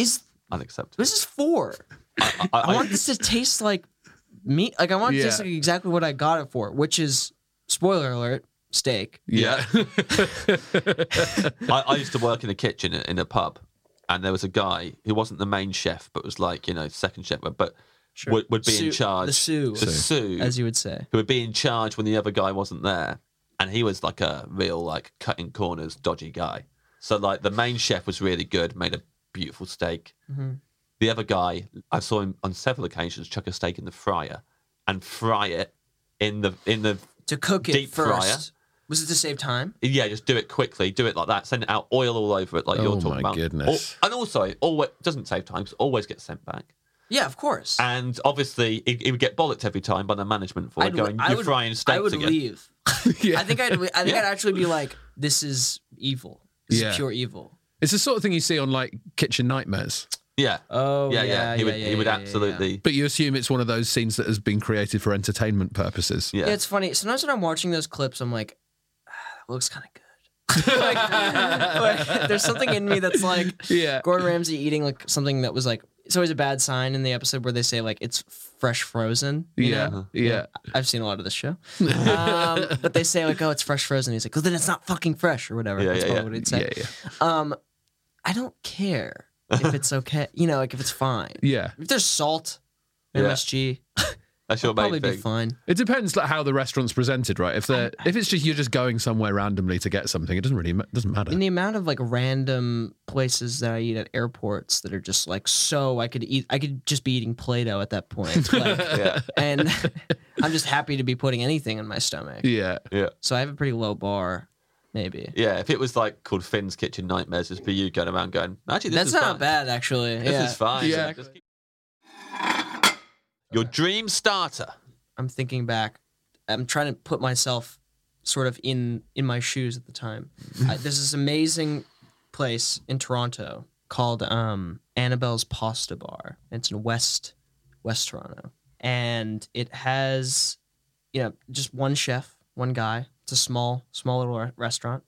unacceptable. This is four. I, I, I want this to taste like meat. Like I want it to taste Yeah. like exactly what I got it for, which is spoiler alert, steak. Yeah. I, I used to work in a kitchen in, in a pub, and there was a guy who wasn't the main chef, but was like, you know, second chef, but Sure. would, would be Sous- in charge. the sous. The sous, As you would say. who would be in charge when the other guy wasn't there. And he was like a real, like, cutting corners, dodgy guy. So, like, the main chef was really good, made a beautiful steak. Mm-hmm. The other guy, I saw him on several occasions chuck a steak in the fryer and fry it in the in the To cook it deep first. fryer. Was it to save time? Yeah, just do it quickly, do it like that, send it out, oil all over it, like Oh, you're talking my about. goodness. Al- and also, it always doesn't save time, 'cause it always gets sent back. Yeah, of course. And obviously, it, it would get bollocked every time by the management for it, I'd- going, I "You're would- frying steaks I would again." leave. Yeah. I think I'd. I think Yeah. I'd actually be like, "This is evil. This Yeah. is pure evil." It's the sort of thing you see on like Kitchen Nightmares. Yeah. Oh, yeah, yeah, yeah. He yeah, would, yeah, he would yeah, yeah, absolutely. But you assume it's one of those scenes that has been created for entertainment purposes. Yeah. Yeah, it's funny. Sometimes when I'm watching those clips, I'm like, ah, "That looks kind of good." like, like, there's something in me that's like, Yeah. Gordon Ramsay eating like something that was like. It's always a bad sign in the episode where they say like it's fresh frozen. You Yeah. know? Yeah. I've seen a lot of this show, um, but they say like, "Oh, it's fresh frozen." He's like, "Well, then it's not fucking fresh," or whatever. Yeah, That's yeah, probably yeah. what he'd say. Yeah. Yeah. Um, I don't care if it's okay. You know, like if it's fine. Yeah. If there's salt, Yeah. M S G, That's your it'll probably main be thing. fine. It depends like how the restaurant's presented, right? If they're if it's just you're just going somewhere randomly to get something, it doesn't really ma- doesn't matter. And the amount of like random places that I eat at airports that are just like so I could eat I could just be eating Play-Doh at that point. Like, Yeah. and I'm just happy to be putting anything in my stomach. Yeah. Yeah. So I have a pretty low bar, maybe. Yeah. If it was like called Finn's Kitchen Nightmares, it'd be you going around going, actually, this That's is not fine. bad actually. This yeah. is fine. Yeah. Just keep- Your dream starter. I'm thinking back. I'm trying to put myself sort of in in my shoes at the time. I, there's this amazing place in Toronto called um, Annabelle's Pasta Bar. It's in West West Toronto, and it has, you know, just one chef, one guy. It's a small small little re- restaurant,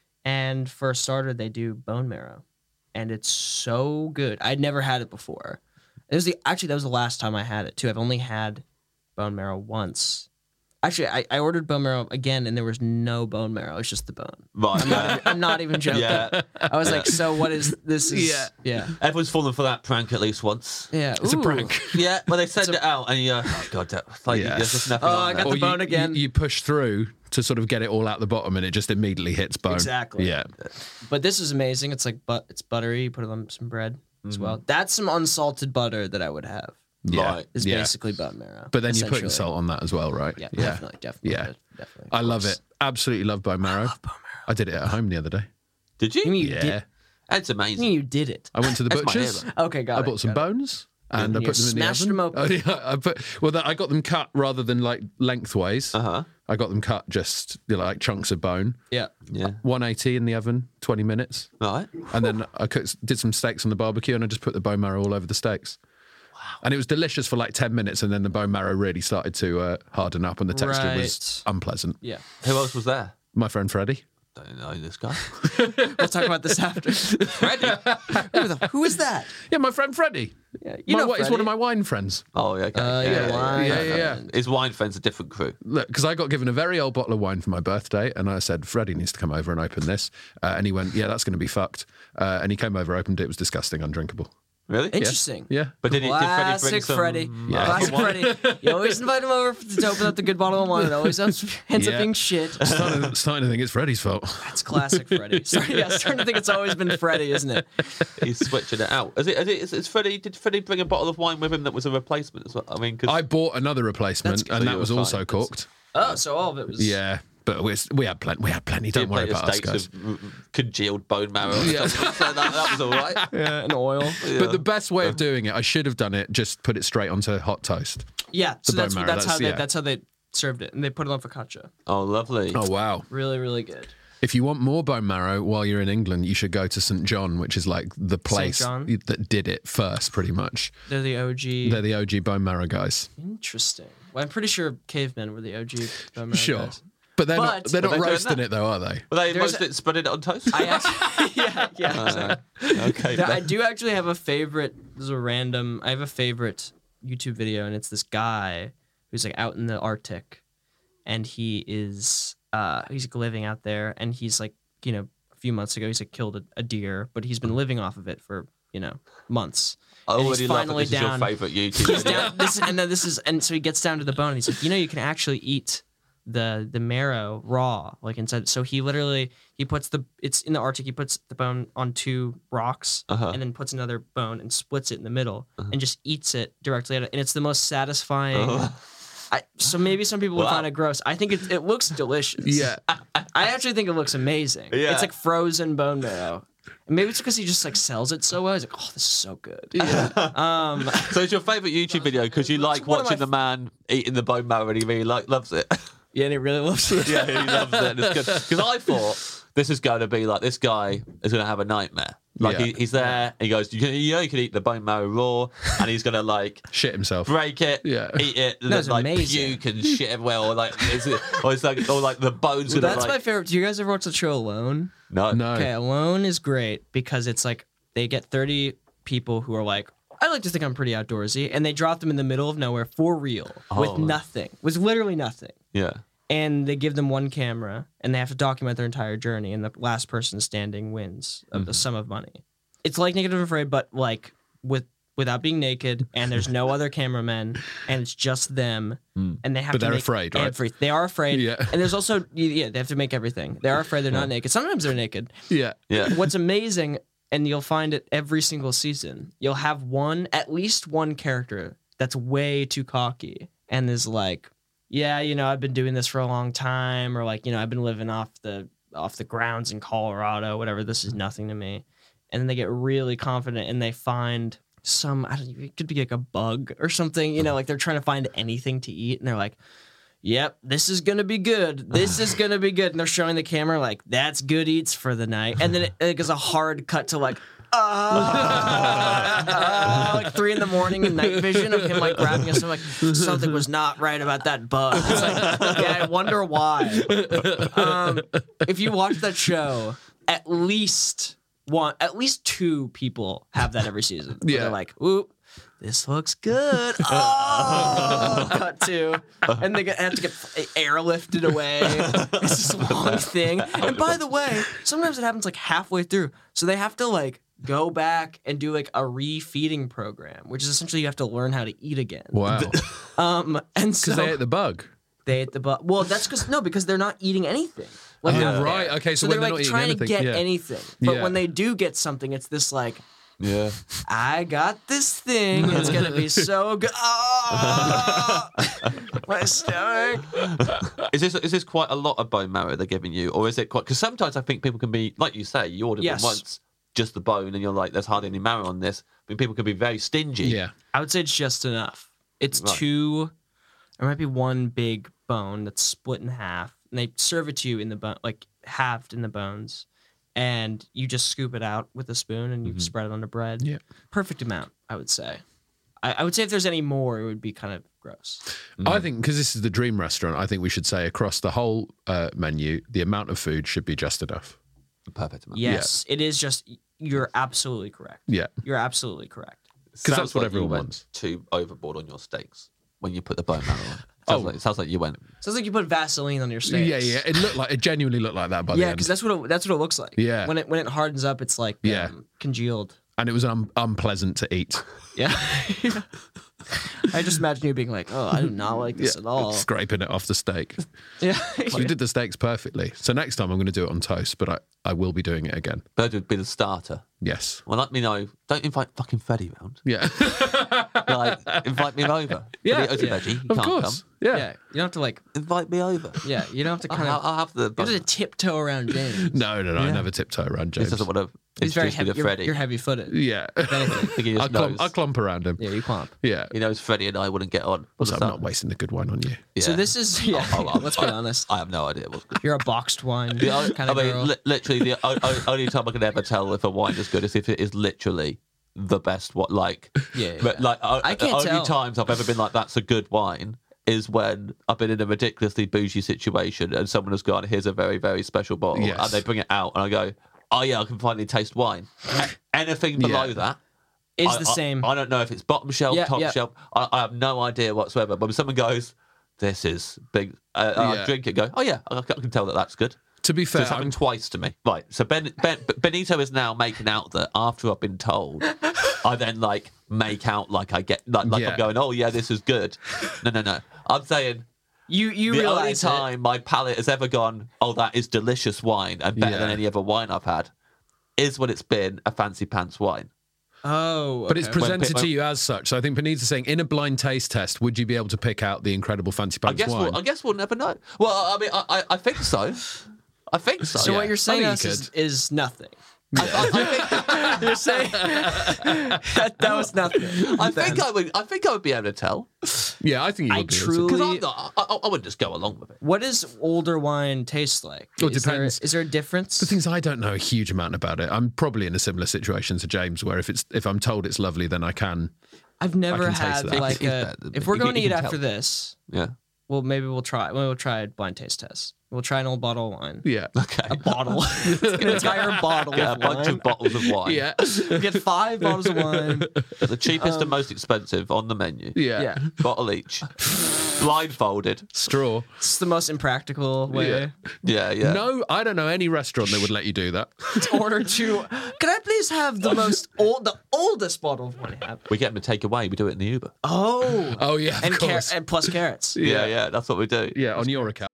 and for a starter, they do bone marrow, and it's so good. I'd never had it before. It was the actually that was the last time I had it too. I've only had bone marrow once. Actually, I, I ordered bone marrow again, and there was no bone marrow. It's just the bone. Right. I'm not, I'm not even joking. Yeah. I was like, so what is this? Is, Yeah. yeah, Everyone's fallen for that prank at least once. yeah. It's a Ooh. prank. Yeah, well, they send it out, and you go, oh, God, that, like, Yeah. there's just nothing Oh, on I there. got the you, bone again. You, you push through to sort of get it all out the bottom, and it just immediately hits bone. Exactly. Yeah. But this is amazing. It's like but it's buttery. You put it on some bread as well. That's some unsalted butter that I would have. Yeah. Right. Is Yeah. basically bone marrow. But then you're putting essentially. salt on that as well, right? Yeah, definitely, definitely. Yeah. definitely. I of love course. it. Absolutely love bone marrow. I love bone marrow. I did it at home the other day. Did you? You mean you Yeah. did? It's You mean amazing. you did it? I went to the That's my butcher's. hero. Okay, got I it. bought some got it. bones and I You put them in the smashed oven. them open. Oh, yeah, I put, well, that- I got them cut rather than like lengthways. Uh-huh. I got them cut just you know, like chunks of bone. Yeah. Yeah. one eighty in the oven, twenty minutes. Right. And then I cooked, did some steaks on the barbecue and I just put the bone marrow all over the steaks. Wow. And it was delicious for like ten minutes and then the bone marrow really started to uh, harden up and the texture was Right. unpleasant. Yeah. Who else was there? My friend Freddie. Don't know this guy. We'll talk about this after. Freddie. who, the, who is that? Yeah, my friend Freddie. Yeah, you My know wi- he's Freddie. one of my wine friends. Oh, yeah, okay. Uh, yeah, yeah, yeah, wine yeah, yeah, yeah. His wine friend's a different crew. Look, because I got given a very old bottle of wine for my birthday, and I said, Freddie needs to come over and open this. Uh, and he went, yeah, that's going to be fucked. Uh, and he came over, opened it, it was disgusting, undrinkable. Really? Interesting. Yeah. But did, he, did Freddie bring Classic some... Freddie. Yeah. Classic Freddie. You always invite him over to open up the good bottle of wine. It always ends ends Yeah. up being shit. starting, to, starting to think it's Freddie's fault. That's classic Freddie. Sorry, yeah, starting to think it's always been Freddie, isn't it? He's switching it out. Is it? Is it? Is, is Freddie? Did Freddie bring a bottle of wine with him that was a replacement as well? I mean, because I bought another replacement, That's and good. that was You were also fine. corked. Oh, so all of it was. Yeah, but we, we had plenty. We had plenty. Don't worry about us, guys. Of congealed bone marrow. And Yeah. stuff. So that, that was all right. Yeah, and oil. But the best way of doing it, I should have done it. Just put it straight onto hot toast. Yeah, so The bone that's marrow, that's how that's- they yeah. that's how they served it, and they put it on focaccia. Oh, lovely. Oh wow! Really, really good. If you want more bone marrow while you're in England, you should go to Saint John, which is like the place John? that did it first, pretty much. They're the O G. They're the O G bone marrow guys. Interesting. Well, I'm pretty sure cavemen were the O G bone marrow Sure. guys. But they're But- not. They're But not they're doing roasting that. it though, are they? Were they There's roasted, spreading it on toast? I actually, yeah, yeah. Uh, okay. There- I do actually have a favorite. This is a random. I have a favorite YouTube video, and it's this guy who's like out in the Arctic, and he is uh he's like, living out there, and he's like you know a few months ago he's like killed a, a deer, but he's been living off of it for you know months. I and he's already love that finally this is down- your favourite YouTube He's video. down, this, and then this is, and so he gets down to the bone, and he's like, you know, you can actually eat the the marrow raw, like inside. So he literally he puts the it's in the Arctic. He puts the bone on two rocks, Uh-huh. and then puts another bone and splits it in the middle, and just eats it directly out of, and it's the most satisfying. Uh-huh. I, so maybe some people would Wow. find it gross. I think it it looks delicious. Yeah. I actually think it looks amazing. Yeah. It's like frozen bone marrow. And maybe it's because he just like sells it so well. He's like, oh, this is so good. Yeah. Um, So it's your favourite YouTube video because you like one of watching my the man eating the bone marrow and he really like, loves it. yeah, and he really loves it. Yeah, he loves it. And it's good. Because I thought this is going to be like, this guy is going to have a nightmare. Like, Yeah. he, he's there, he goes, you, can, you know, you can eat the bone marrow raw, and he's going to, like, Shit himself. break it, Yeah. eat it, and No, then, it's like, amazing. puke and shit everywhere, or, like, it's, or, it's like, or, like, the bones Well, going to, that's my like... favorite. Do you guys ever watch the show Alone? No. No. Okay, Alone is great because it's like they get thirty people who are like, I like to think I'm pretty outdoorsy, and they drop them in the middle of nowhere for real with Oh. nothing, with literally nothing. Yeah. And they give them one camera, and they have to document their entire journey, and the last person standing wins of the sum of money. It's like Naked and Afraid, but like with without being naked, and there's no other cameramen, and it's just them, and they have But to they're make afraid, right? every- They are afraid, Yeah. and there's also yeah, they have to make everything. They are afraid they're not naked. Sometimes they're naked. Yeah. Yeah. What's amazing, and you'll find it every single season, you'll have one, at least one character that's way too cocky and is like, yeah, you know, I've been doing this for a long time, or like, you know, I've been living off the off the grounds in Colorado, whatever. This is nothing to me. And then they get really confident and they find some, I don't know, it could be like a bug or something, you know, like they're trying to find anything to eat, and they're like, yep, this is going to be good. This is going to be good. And they're showing the camera like, that's good eats for the night. And then it, it goes a hard cut to like, ah, like three in the morning and night vision of him like grabbing us. I'm like, something was not right about that bug. It's like, yeah, I wonder why. Um, if you watch that show, at least one, at least two people have that every season. Where Yeah. They're like, oop. This looks good. Oh, cut to, and they get, have to get airlifted away. It's this long thing. And by the way, sometimes it happens like halfway through, so they have to like go back and do like a refeeding program, which is essentially you have to learn how to eat again. Wow. Um, and so Because they ate the bug. they ate the bu- Well, that's because no, because they're not eating anything. When Oh, they're right. there. Okay, so they're when they're like not eating trying anything, to get yeah. anything, but Yeah. when they do get something, it's this like. Yeah. I got this thing. It's gonna be so good. Oh, my stomach. Is this is this quite a lot of bone marrow they're giving you, or is it quite? Because sometimes I think people can be like you say, you order Yes. them once, just the bone, and you're like, there's hardly any marrow on this. I mean, people can be very stingy. Yeah. I would say it's just enough. It's Right. two. There might be one big bone that's split in half, and they serve it to you in the bone, like halved in the bones, and you just scoop it out with a spoon and you Mm-hmm. spread it on the bread. Yeah. Perfect amount, I would say. I, I would say if there's any more, it would be kind of gross. I think because this is the dream restaurant, I think we should say across the whole uh, menu, the amount of food should be just enough. Perfect amount. Yes, it is just. You're absolutely correct. Yeah. You're absolutely correct. Because that's Sounds what like everyone you went wants. Too overboard on your steaks when you put the bone marrow on. Sounds Oh. like, it sounds like you went. Sounds like you put Vaseline on your steaks. Yeah, yeah. It looked like it genuinely looked like that by the Yeah, end. because that's what it, that's what it looks like. Yeah. When it when it hardens up, it's like Yeah. um, congealed. and it was un- unpleasant to eat. Yeah. I just imagine you being like, "Oh, I do not like this at all." Scraping it off the steak. Yeah. So you did the steaks perfectly. So next time I'm going to do it on toast, but I, I will be doing it again. Bird would be the starter. Yes. Well, let me know. Don't invite fucking Freddie round. Yeah. Like, invite me over. Yeah. Freddie, Yeah. Veggie, he Of can't course. come. Yeah. Yeah. You don't have to like. Invite me over. Yeah. You don't have to kind I'll, of. I'll have the. You have to tiptoe around James. No, no, no. I Yeah. never tiptoe around He James. doesn't want to He's very introduce me heavy. to You're, Freddie. you're heavy-footed. Yeah. I think he just I clump, knows. I clump around him. Yeah, you clump. Yeah. He knows Freddie and I wouldn't get on. Also, I'm What's not wasting the good wine on you. Yeah. So this is yeah. Oh, oh, let's be honest. I have no idea what's good. You're a boxed wine The o- kind I of mean, girl. li- literally, the o- o- only time I can ever tell if a wine is good is if it is literally the best. What like, Yeah, but yeah. like o- I can't the only tell. times I've ever been like, that's a good wine is when I've been in a ridiculously bougie situation and someone has gone, here's a very, very special bottle. Yes. And they bring it out and I go, oh yeah, I can finally taste wine. Anything below Yeah. that Is I, the I- same. I, don't know if it's bottom shelf, Yeah, top yeah. shelf. I, I have no idea whatsoever. But when someone goes, this is big, uh, I Yeah. drink it, go, oh yeah, I, I can tell that that's good. To be So fair, it's happened I'm- twice to me. Right. So ben, ben, Benito is now making out that after I've been told, I then like make out like I get like, like Yeah. I'm going, oh yeah, this is good. No, no, no. I'm saying You you the only realize it. time my palate has ever gone, oh, that is delicious wine and better Yeah. than any other wine I've had, is when it's been a fancy pants wine. Oh, But it's okay. presented when- to you as such. So I think Benita's saying, in a blind taste test, would you be able to pick out the incredible fancy I pants guess wine? we'll, I guess we'll never know. Well, I mean, I, I, I think so. I think so. So Yeah. what you're saying I us think you is, is nothing. I, I, I think, You're saying that, that was nothing. I think I would. I think I would be able to tell yeah, I think you I would be able to. truly- because I'm not. I, I, I wouldn't just go along with it. What does older wine taste like? Well, it is there, depends. is there a difference? The thing is, I don't know a huge amount about it. I'm probably in a similar situation to James, where if it's if I'm told it's lovely, then I can. I've never can taste had that. like It's a. better than If me. we're You going can- to you eat can after tell. this, Yeah. well, maybe we'll try. We'll try a blind taste test. We'll try an old bottle of wine. Yeah. Okay. A bottle. an entire bottle Get a of bunch wine. of bottles of wine. Yeah. We get five bottles of wine. The cheapest and most expensive on the menu. Yeah. Yeah. Bottle each. Blindfolded. Straw. It's the most impractical way Yeah. Yeah, yeah. No, I don't know any restaurant that would let you do that. to order to. Can I please have the most old, the oldest bottle of wine I have? We get them to take away. We do it in the Uber. Oh. Oh yeah, of and car- course. and plus carrots. Yeah, yeah. That's what we do. Yeah, on your account.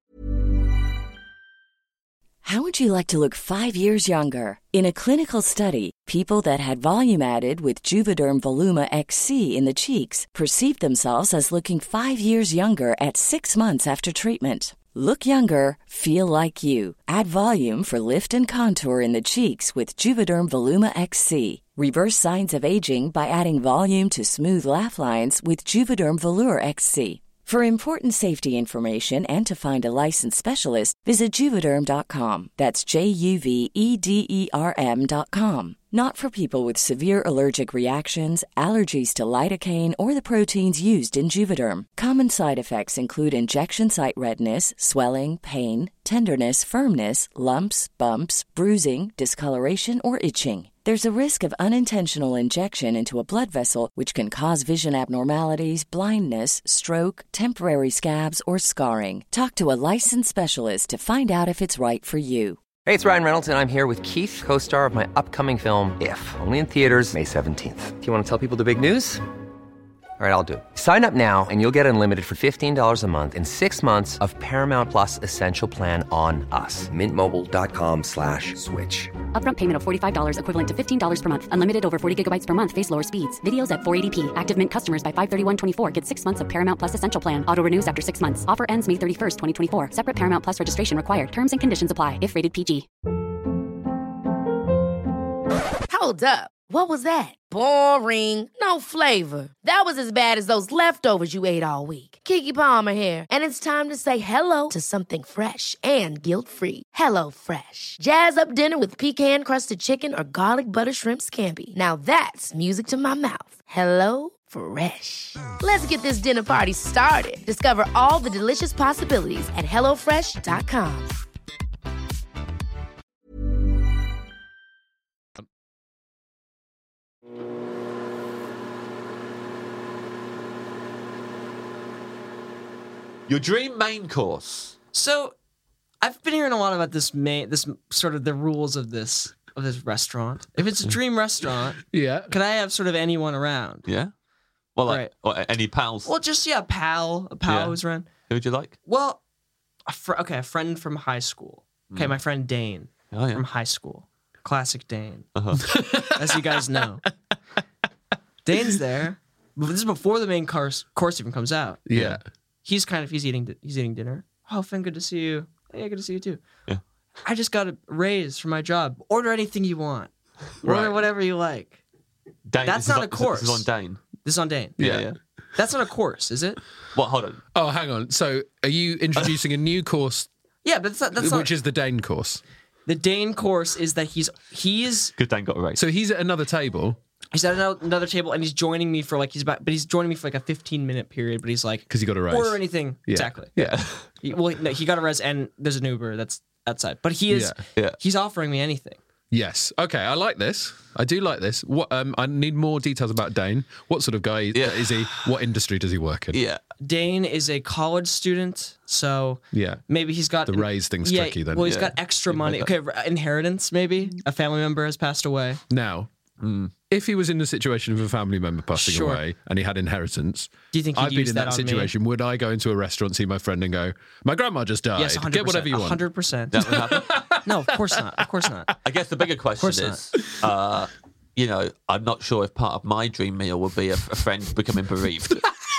How would you like to look five years younger? In a clinical study, people that had volume added with Juvederm Voluma X C in the cheeks perceived themselves as looking five years younger at six months after treatment. Look younger, feel like you. Add volume for lift and contour in the cheeks with Juvederm Voluma X C. Reverse signs of aging by adding volume to smooth laugh lines with Juvederm Volure X C. For important safety information and to find a licensed specialist, visit Juvederm dot com. That's J U V E D E R M dot com. Not for people with severe allergic reactions, allergies to lidocaine, or the proteins used in Juvederm. Common side effects include injection site redness, swelling, pain, tenderness, firmness, lumps, bumps, bruising, discoloration, or itching. There's a risk of unintentional injection into a blood vessel, which can cause vision abnormalities, blindness, stroke, temporary scabs, or scarring. Talk to a licensed specialist to find out if it's right for you. Hey, it's Ryan Reynolds, and I'm here with Keith, co-star of my upcoming film, If, only in theaters May seventeenth. Do you want to tell people the big news? All right, I'll do it. Sign up now and you'll get unlimited for fifteen dollars a month and six months of Paramount Plus Essential Plan on us. Mint Mobile dot com slash switch. Upfront payment of forty-five dollars equivalent to fifteen dollars per month. Unlimited over forty gigabytes per month. Face lower speeds. Videos at four eighty p. Active Mint customers by five thirty-one twenty-four get six months of Paramount Plus Essential Plan. Auto renews after six months. Offer ends May thirty-first, twenty twenty-four. Separate Paramount Plus registration required. Terms and conditions apply if rated P G. Hold up. What was that? Boring. No flavor. That was as bad as those leftovers you ate all week. Keke Palmer here, and it's time to say hello to something fresh and guilt-free. Hello Fresh. Jazz up dinner with pecan-crusted chicken or garlic butter shrimp scampi. Now that's music to my mouth. Hello Fresh. Let's get this dinner party started. Discover all the delicious possibilities at hello fresh dot com. Your dream main course. So, I've been hearing a lot about this main, this sort of the rules of this of this restaurant. If it's a dream restaurant, Yeah. can I have sort of anyone around? Yeah. Well, like Right. or any pals. Well, just yeah, a pal, a pal Yeah. who's around. Who would you like? Well, a fr- okay, a friend from high school. Okay, Mm. my friend Dane Oh yeah. from high school. Classic Dane, Uh-huh. as you guys know. Dane's there. But this is before the main course course even comes out. Yeah. He's kind of he's eating di- he's eating dinner. Oh, Finn, good to see you. Yeah, good to see you too. Yeah. I just got a raise for my job. Order anything you want. Right. Order whatever you like. Dane, That's this is not on- a course. This is on Dane. This is on Dane. Yeah, Yeah. yeah. That's not a course, is it? What? Hold on. Oh, hang on. So, are you introducing a new course, Yeah, but that's not, that's which not is the Dane course? the Dane course is that he's he's Because Dane got a raise. So he's at another table, He's at ano- another table and he's joining me for like he's about, but he's joining me for like a fifteen minute period. But he's like, because you got a raise. Order anything. Yeah. Exactly. Yeah. He, well, no, he got a res and there's an Uber that's outside. But he is. Yeah. Yeah. He's offering me anything. Yes. Okay. I like this. I do like this. What? Um, I need more details about Dane. What sort of guy Yeah. is he? What industry does he work in? Yeah. Dane is a college student, so Yeah. maybe he's got The raise thing's yeah, tricky then. Well, he's Yeah. got extra money. Okay, r- inheritance maybe. A family member has passed away. Now, if he was in the situation of a family member passing Sure. away and he had inheritance, Do you think he'd I've been use in that that, on me? situation. Would I go into a restaurant, see my friend, and go, "My grandma just died. Yes, one hundred Get whatever you percent. want." one hundred percent. That would happen. No, of course not. Of course not. I guess the bigger question course is, uh, you know, I'm not sure if part of my dream meal would be a, a friend becoming bereaved.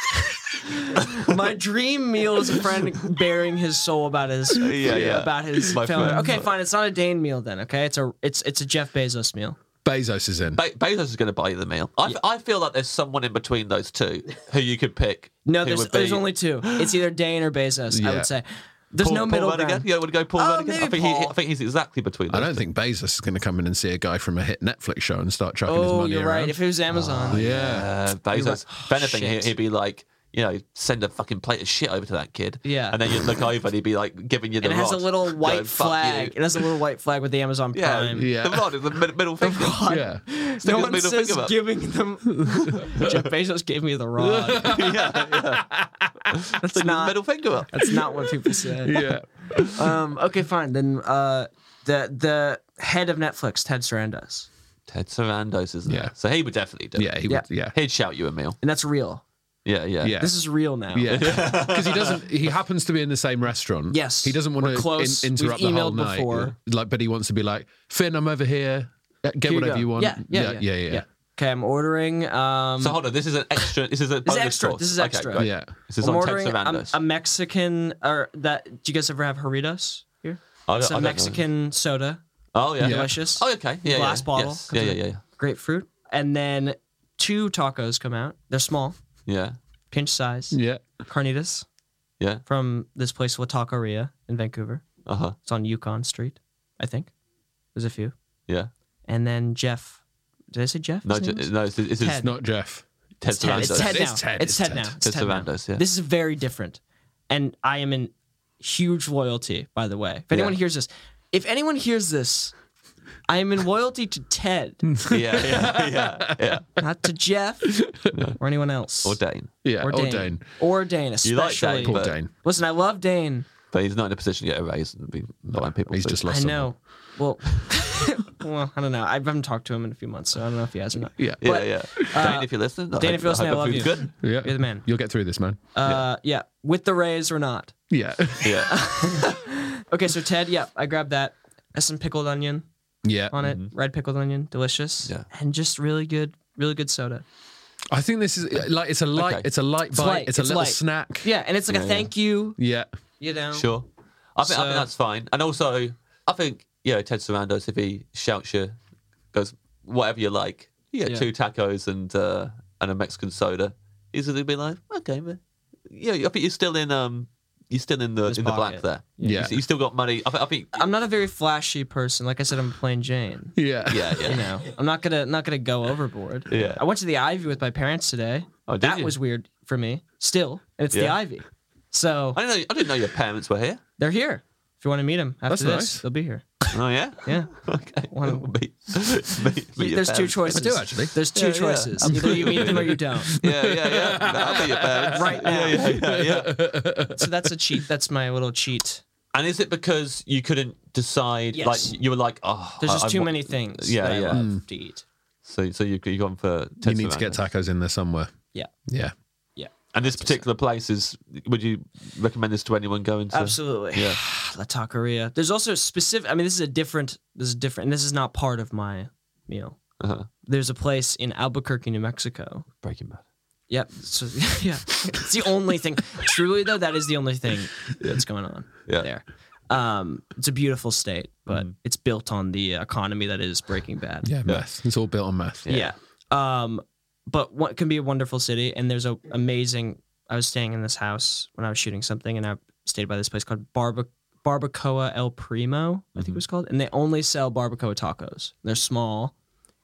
My dream meal is a friend bearing his soul about his Yeah, yeah. about his My family. friend. Okay, fine. It's not a Dane meal then. Okay, it's a it's it's a Jeff Bezos meal. Bezos is in. Be- Bezos is going to buy you the meal. I, I feel like there's someone in between those two who you could pick. No, who there's would be- there's only two. It's either Dane or Bezos. I Yeah. would say. There's Paul, no Paul middle Redigan? ground. You would go Paul Oh, Redigan? I maybe think, he, Paul. I think he's exactly between those I don't two. think Bezos is going to come in and see a guy from a hit Netflix show and start chucking his Oh, money you're around. right. If it was Amazon, yeah. Uh, Bezos. like, if anything, he, shit. he'd be like, you know, send a fucking plate of shit over to that kid. Yeah. And then you'd look over and he'd be like giving you the and it has a rod, little white going, "Fuck flag. you." It has a little white flag with the Amazon Yeah, Prime. Yeah. The rod is the mid- middle finger. Yeah. Stick No his one middle says finger up. giving them. Jeff Bezos gave me the rod. yeah, yeah. That's Stick not. his middle finger up. That's not what people say. Yeah. Um, okay, fine. Then uh, the the head of Netflix, Ted Sarandos, Ted Sarandos, isn't Yeah. it? So he would definitely do Yeah, it. he Yeah. would. Yeah. He'd shout you a meal. and that's real. Yeah, yeah. Yeah. This is real now. Yeah, because he doesn't. He happens to be in the same restaurant. Yes. he doesn't want We're to close. in, interrupt We've the whole emailed night. before. Like, but he wants to be like, Finn, I'm over here. Get Here you whatever go. you, want. Yeah, yeah, yeah, yeah, yeah. Okay, I'm ordering. Um, So hold on, this is an extra. This is a This is bonus extra, course. this is Okay, extra. great. Yeah. This is I'm on Ted ordering a, Sarandos. a Mexican. Or that? Do you guys ever have Jarritos here? I don't- It's I a don't know. Mexican soda. Oh yeah, Delicious. Oh okay, yeah, Glass yeah. bottle. Yes. Yeah, yeah, yeah, yeah. Grapefruit, and then two tacos come out. They're small, Yeah, pinch size. Yeah. Carnitas yeah. from this place called Taqueria in Vancouver. Uh huh. It's on Yukon Street, I think. There's a few. Yeah. And then Jeff. Did I say Jeff? No, His name ju- was? no. It's, it's, Ted. it's Not Jeff. Ted It's Ted. It's Sarandos. Ted now. It's Ted. It's It's Ted Ted. now. Ted It's Ted now. Sarandos, yeah. This is very different, and I am in huge loyalty. By the way, if anyone Yeah. hears this, if anyone hears this, I am in loyalty to Ted, Yeah, yeah, yeah, yeah. not to Jeff or anyone else. Or Dane, Yeah. Or Or Dane. Dane. Or Dane, especially. You like Dane, Poor but- Dane. Listen, I love Dane. but he's not in a position to get a raise and be buying people. He's food. just lost. I someone. know. Well, well, I don't know. I haven't talked to him in a few months, so I don't know if he has or not. Yeah. Yeah, But, yeah. uh, Dane, if you're listening, I Dane, hope- if you're listening, I hope love the you. food's good. Yeah. You're the man. You'll get through this, man. Uh, yeah, with the raise or not. Yeah. Yeah, Okay, so Ted, yeah, I grabbed that. Has some pickled onion yeah. on it, red pickled onion, delicious. Yeah. And just really good, really good soda. I think this is like it's a light. Okay. It's a light bite. light, It's a it's little light. snack. Yeah, and it's like a thank you, Yeah. you know. sure. I think, I So- think that's fine. And also, I think, yeah, Ted Sarandos, if he shouts you, goes, whatever you like, you get Yeah. two tacos and uh, and a Mexican soda, he's going to be like, okay, man. Yeah, I think you're still in um, you're still in the His in the pocket. black there. Yeah. You, you still got money. I, think- I think. I'm not a very flashy person. Like I said, I'm plain Jane. Yeah. Yeah, yeah. You know, I'm not gonna not gonna go overboard. Yeah. I went to the Ivy with my parents today. Oh, did that you? was weird for me. Still, and it's the Yeah. Ivy. So I didn't know. I didn't know your parents were here. they're here. If you want to meet them after That's this, nice. they'll be here. Oh yeah. Yeah. Okay. Wanna- Well, meet- meet- meet your There's two parents. choices. I do, actually. There's two Yeah, yeah. choices. Either you meet them or you don't. Yeah, yeah, yeah. No, I'll be your parents Right now. Yeah, yeah, yeah, yeah. So that's a cheat. That's my little cheat. And is it because you couldn't decide? Yes. Like you were like, oh, There's I- just I too wa- many things Yeah, that I yeah. love to eat. So, so you you gone for. You Ted need to get Sarandos. tacos in there somewhere. Yeah. Yeah. Yeah. And this particular place is. Would you recommend this to anyone going to? Absolutely. Yeah. La Taqueria. There's also specific. I mean, this is a different. This is different. And this is not part of my meal. Uh-huh. There's a place in Albuquerque, New Mexico. Breaking Bad. Yep. So yeah, it's the only thing. Truly though, that is the only thing that's going on Yeah. there. Um, it's a beautiful state, but it's built on the economy that is Breaking Bad. Yeah. Meth. It's all built on meth. Yeah. Um, but what can be a wonderful city, and there's a amazing. I was staying in this house when I was shooting something, and I stayed by this place called Barba Barbacoa El Primo, I think it was called, and they only sell barbacoa tacos. They're small,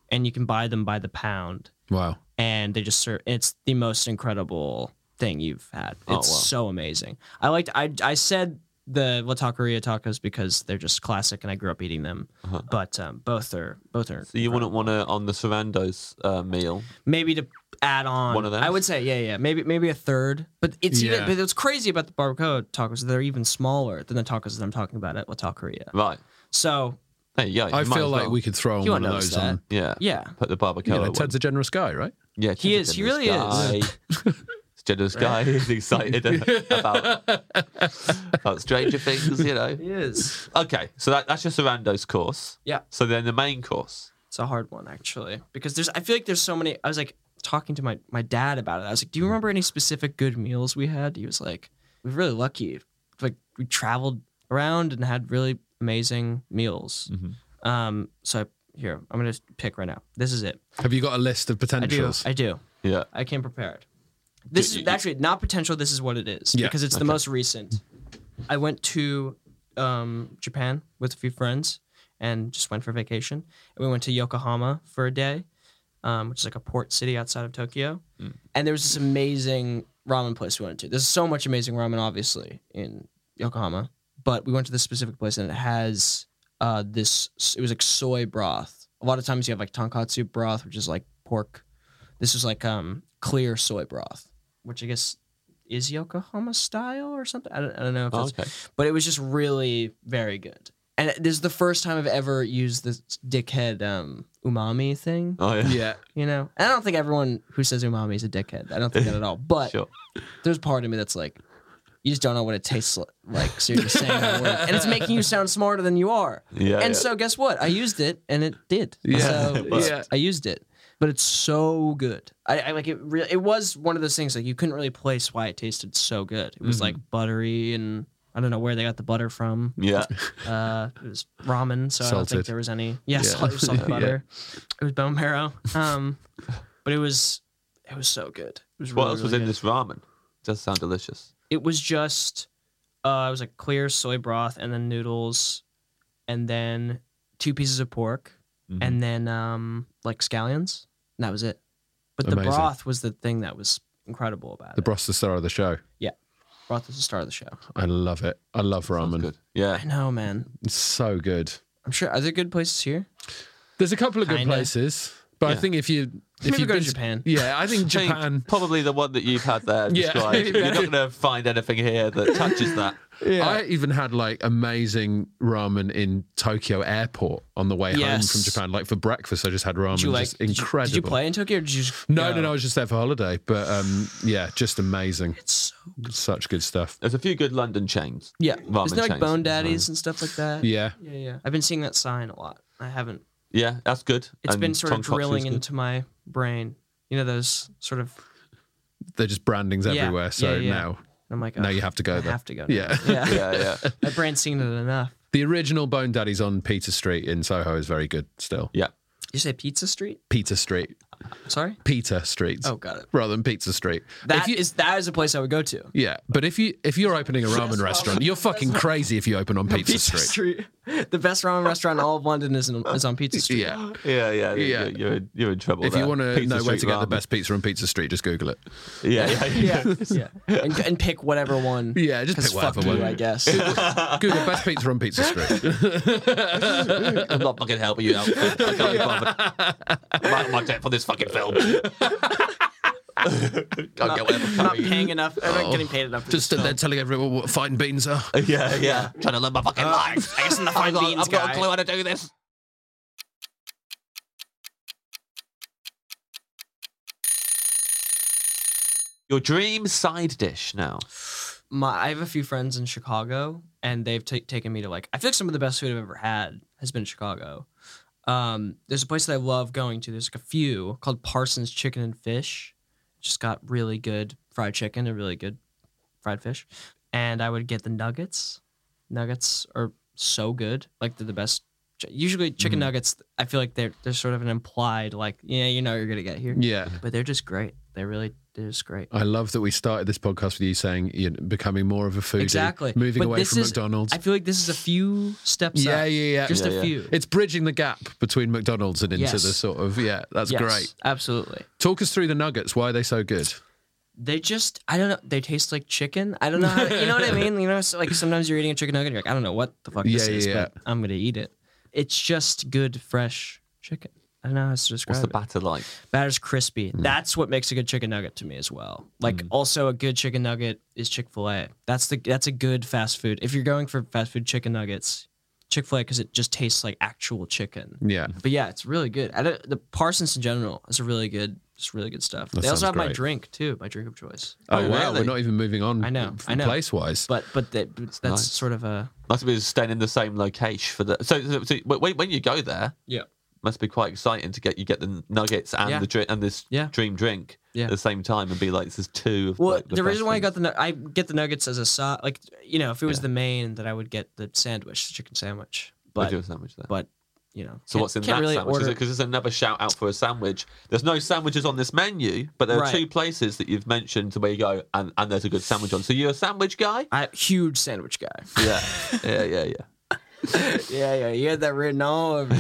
and you can buy them by the pound. Wow. And they just serve. It's the most incredible thing you've had. It's Oh, wow. so amazing. I liked. I I said the La Taqueria tacos because they're just classic, and I grew up eating them. Uh-huh. But um, both are both are. So you wouldn't want to on the Sarandos uh, meal? Maybe to add on One of those? I would say, yeah, yeah, maybe maybe a third. But it's Yeah. even. But what's crazy about the barbacoa tacos? They're even smaller than the tacos that I'm talking about at La Taqueria. Right. So There you go. I You might feel as like well. we could throw on You one won't of notice those on. Yeah. yeah, Put the barbacoa. You know, one. Ted's a generous guy, right? Yeah, He Ted's a is. He generous really is. guy. He's a generous guy. He's excited about, about Stranger Things, you know. he is. Okay, so that, that's your Sarandos course. Yeah. So then the main course. It's a hard one actually because there's. I feel like there's so many. I was like talking to my my dad about it. I was like, "Do you remember any specific good meals we had?" He was like, "We're really lucky. Like we traveled around and had really amazing meals." Mm-hmm. Um. So I, here I'm gonna pick right now. This is it. Have you got a list of I do. potentials? I do. Yeah. I came prepared. This Do is you- actually not potential. This is what it is Yeah, because it's the okay. most recent. I went to um, Japan with a few friends and just went for vacation. And we went to Yokohama for a day, um, which is like a port city outside of Tokyo. Mm. And there was this amazing ramen place we went to. There's so much amazing ramen, obviously, in Yokohama. But we went to this specific place and it has uh, this. It was like soy broth. A lot of times you have like tonkatsu broth, which is like pork. This was like um, clear soy broth, which I guess is Yokohama style or something. I don't, I don't know if Oh, it's, okay. but it was just really very good. And this is the first time I've ever used this dickhead um, umami thing. Oh yeah. Yeah. You know, and I don't think everyone who says umami is a dickhead. I don't think that at all. But Sure. there's part of me that's like, you just don't know what it tastes li- like, so you're just saying that word, and it's making you sound smarter than you are. Yeah, And yeah. so guess what? I used it, and it did. Yeah. So Yeah. I used it, but it's so good. I, I like it. Re- it was one of those things like you couldn't really place why it tasted so good. It was Mm-hmm. like buttery, and I don't know where they got the butter from. Yeah. Uh, it was ramen, so I don't think Salted. there was any. Yeah, Yeah. salt, salt Yeah. butter. It was bone marrow. Um, but it was it was so good. It was What really, else was really in good. this ramen? Does sound delicious. It was just uh, it was like clear soy broth and then noodles, and then two pieces of pork, Mhm. and then um, like scallions. And that was it. But the Amazing. broth was the thing that was incredible about The it. broth's the star of the show. Broth was the star of the show. I love it. I love Sounds ramen. good. Yeah. I know, man. It's so good. I'm sure. Are there good places here? There's a couple of good Kinda. places, but I Yeah. think if you if Maybe you go to Japan. yeah, I think I think Japan. probably the one that you've had there Yeah. described. You're not going to find anything here that touches that. I even had like amazing ramen in Tokyo Airport on the way home Yes. from Japan. Like for breakfast, I just had ramen. Did you like? just did you- incredible. Did you play in Tokyo? Or did you just No, go? no, no. I was just there for holiday, but um, yeah, just amazing. It's so Such good stuff. There's a few good London chains. yeah. Ramen Isn't there like chains. Bone Daddies and stuff like that? Yeah, Yeah, yeah. I've been seeing that sign a lot. I haven't. Yeah, that's good. It's And been sort of tonkatsu is drilling good. into my brain. You know those sort of. they're just brandings Yeah, everywhere. So yeah, yeah. now, I'm like, now "Ugh, you have to go I there. have to go. Yeah. now." yeah. Yeah, yeah. My brain's seen it enough. The original Bone Daddies on Peter Street in Soho is very good still. Yeah. You say Pizza Street? Peter Street. Sorry. Peter Street. Oh, got it. Rather than Pizza Street. That If you- is that is a place I would go to. Yeah, but if you if you're opening a ramen restaurant, you're fucking crazy if you open on Pizza, Street. The best ramen restaurant in all of London is, in, is on Pizza Street. Yeah. Yeah, yeah, Yeah. You're, you're, in, you're in trouble. If there. you want to Pizza know where Street to get the ramen. best pizza on Pizza Street, just Google it. Yeah, yeah, yeah. Yeah. yeah. And, and pick whatever one. Yeah, just 'Cause pick whatever fuck one. you, I guess. Google best pizza on Pizza Street. I'm not fucking helping you out. I can't be bothered. I'm out of my depth for this fucking film. Can't get whatever I'm not curry. paying enough. I'm not getting paid enough. For Just this stood there film. telling everyone what fine beans are. Yeah, yeah. Trying to live my fucking life. I guess I'm the fine I've got, beans I've got guy. a clue how to do this. Your dream side dish now. My, I have a few friends in Chicago, and they've ta taken me to like. I feel like some of the best food I've ever had has been in Chicago. Um, there's a place that I love going to. There's like a few called Parsons Chicken and Fish. Just got really good fried chicken and really good fried fish. And I would get the nuggets. Nuggets are so good. Like they're the best. Usually chicken nuggets, I feel like they're they're sort of an implied like, yeah, you know what you're gonna get here. Yeah. But they're just great. They really they're just great. I love that we started this podcast with you saying you're becoming more of a foodie, Exactly. moving But away this from is- McDonald's. I feel like this is a few steps yeah, up. yeah, yeah. Just Yeah, a yeah. few. It's bridging the gap between McDonald's and into Yes. the sort of yeah. That's Yes, great. Absolutely. Talk us through the nuggets. Why are they so good? They just, I don't know, they taste like chicken. I don't know how, to, you know what I mean? You know, so like sometimes you're eating a chicken nugget and you're like, I don't know what the fuck this Yeah, is, yeah, but I'm going to eat it. It's just good, fresh chicken. I don't know how else to describe What's the it. batter like? Batter's crispy. Mm. That's what makes a good chicken nugget to me as well. Like also a good chicken nugget is Chick-fil-A. That's the that's a good fast food. If you're going for fast food chicken nuggets, Chick-fil-A because it just tastes like actual chicken. Yeah. But yeah, it's really good. I don't, the Parsons in general is a really good, it's really good stuff. That they also sounds have my great. drink too, my drink of choice. Oh, Oh, wow, really? we're not even moving on. I know, I know. Place wise, But but that, that's nice. sort of a Must be staying in the same location for the. So, so, so when, when you go there, yeah. must be quite exciting to get you get the nuggets and Yeah. the drink and this Yeah. dream drink Yeah. at the same time and be like, this is two. Of Well, like, the, the reason best why I got things. the nu- I get the nuggets as a side, like you know, if it was Yeah. the main, that I would get the sandwich, the chicken sandwich. We'll But do a sandwich there. but you know, So can't- what's in can't that really sandwich? order- Because it's another shout out for a sandwich. There's no sandwiches on this menu, but there are Right. two places that you've mentioned to where you go and, and there's a good sandwich on. So you're a sandwich guy? I huge sandwich guy. Yeah, yeah, yeah, yeah. yeah, yeah, you had that written all over.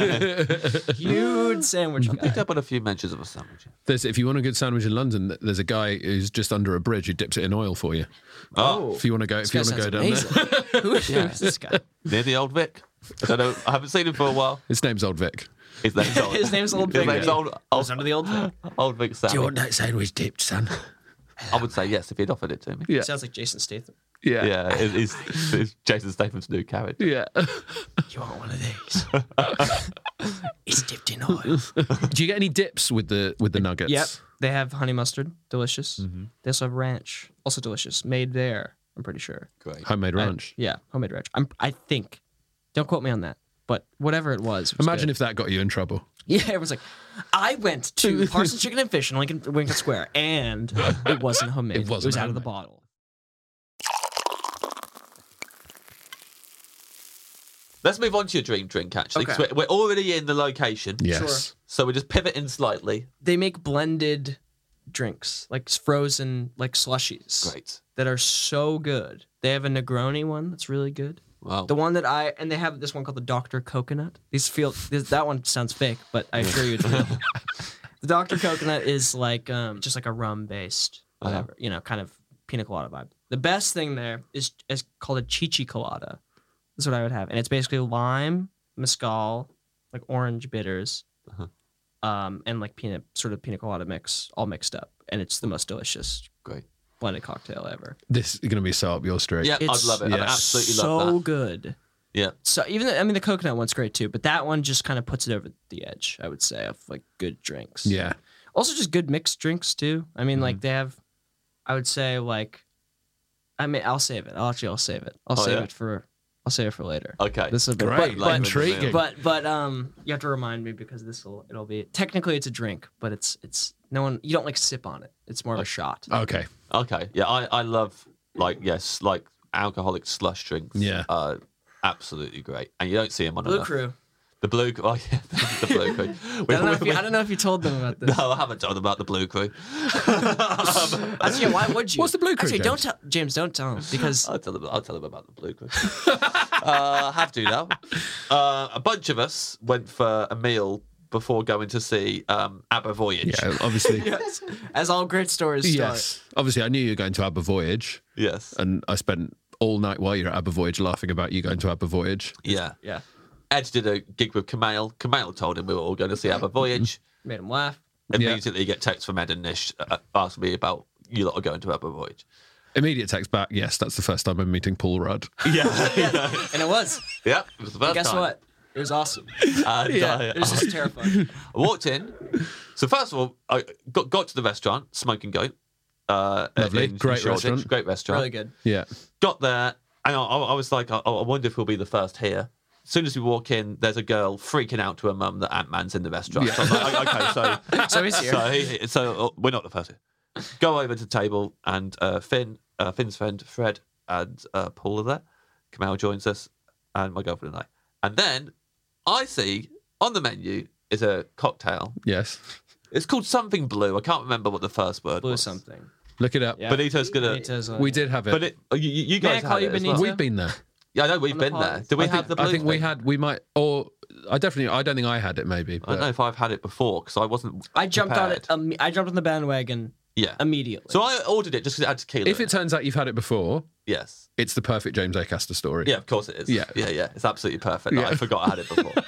you. Huge sandwich I guy. picked up on a few mentions of a sandwich. there's, if you want a good sandwich in London, there's a guy who's just under a bridge who dips it in oil for you. Oh, If you want to go, if you This want guy to go sounds down there, amazing. Who is this guy? near the Old Vic. I don't know. I haven't seen him for a while. his name's Old Vic. His name's Old. His name's Old His Vic. name's Old. Old, under the old thing. Old Vic sandwich. that sandwich dipped, son? I would say yes if he'd offered it to me. Yeah, Sounds like Jason Statham. yeah, Yeah, it, it's, it's Jason Statham's new character. yeah. You want one of these? It's dipped in oil. Do you get any dips with the with the nuggets? Yep. They have honey mustard, delicious. They also have ranch, also delicious, made there. I'm pretty sure. Great. Homemade I- ranch. yeah, homemade ranch. I'm. I think. Don't quote me on that, but whatever it was. it was Imagine good. if that got you in trouble. Yeah, everyone's like, I went to Parsons Chicken and Fish in Lincoln, Lincoln Square, and it wasn't homemade. It wasn't It was out of the homemade. bottle. Let's move on to your dream drink, actually. 'cause Okay. We're, we're already in the location. Yes. So we're just pivoting slightly. They make blended drinks, like frozen, like slushies. Great. That are so good. They have a Negroni one that's really good. Wow. The one that I and they have this one called the Doctor Coconut. These feel this, that one sounds fake, but I assure you it's real. The Doctor Coconut is like um, just like a rum based whatever, you know, kind of pina colada vibe. The best thing there is is called a Chichi Colada. That's what I would have, and it's basically lime, mezcal, like orange bitters, um, and like peanut sort of pina colada mix, all mixed up, and it's the most delicious Great. blended cocktail ever. This is going to be so up your street. Yeah, It's I'd love it. I'd yeah. absolutely so love that. good. Yeah. So even the, I mean the coconut one's great too, but that one just kind of puts it over the edge. I would say of like good drinks. Yeah. Also just good mixed drinks too. I mean like they have, I would say like, I mean I'll save it. I'll actually I'll save it. I'll Oh, save yeah? it for I'll save it for later. Okay. This is a bit, Great. but, but, Intriguing. but but um you have to remind me because this will it'll be technically it's a drink, but it's it's no one you don't like sip on it. It's more of a shot. Okay. Okay. Yeah, I, I love, like, yes, like alcoholic slush drinks. Yeah. Uh, absolutely great. And you don't see them on Blue enough. Crew. The Blue Crew. Oh, yeah, the Blue Crew. I don't, know if you, I don't know if you told them about this. No, I haven't told them about the Blue Crew. Actually, why would you? What's the Blue Crew, Actually, don't James? tell James. Don't tell him because I'll tell them. I'll tell them about the Blue Crew. uh, have to now. Uh, a bunch of us went for a meal before going to see um, ABBA Voyage. Yeah, obviously. yes, as all great stories start. Yes. Obviously, I knew you were going to ABBA Voyage, Yes. and I spent all night while you're at ABBA Voyage laughing about you going to ABBA Voyage. Yeah. Yeah, Ed did a gig with Kamal. Kamal told him we were all going to see ABBA Voyage. made him laugh. Immediately get text from Ed and Nish uh, asking me about you lot are going to ABBA Voyage. Immediate text back, yes, that's the first time I'm meeting Paul Rudd. Yeah. And it was. Yeah. It was the first Guess time. what? It was awesome. And, Yeah. uh, It was just terrifying. I walked in. So first of all, I got, got to the restaurant, Smoking Goat. Uh, Lovely. in- in Great Shoreditch. restaurant. Great restaurant. Really good. Yeah. Got there, and I, I was like, I, I wonder if we'll be the first here. As soon as we walk in, there's a girl freaking out to her mum that Ant-Man's in the restaurant. So I'm like, okay, so, So he's here. so, he, so uh, we're not the first here. Go over to the table, and uh, Finn, uh, Finn's friend Fred, and uh, Paul are there. Kamal joins us, and my girlfriend and I. And then I see on the menu is a cocktail Yes. It's called something blue. I can't remember what the first word Blue was. something. Look it up. Yeah. Benito's gonna. Benito's, uh, We did have it. But it, oh, you, you May I guys call had you it as Benito? well. We've been there. Yeah, I know we've On the been pod? there. Did we I have think, the blue I think we thing? had. We might. Or I definitely. I don't think I had it. Maybe. I But don't know if I've had it before because I wasn't. I jumped on prepared. it. Um, I jumped on the bandwagon Yeah. immediately. So I ordered it just because it had tequila. if in it turns out you've had it before, yes. it's the perfect James Acaster story. Yeah, of course it is. Yeah. yeah, yeah. It's absolutely perfect. Yeah. I forgot I had it before.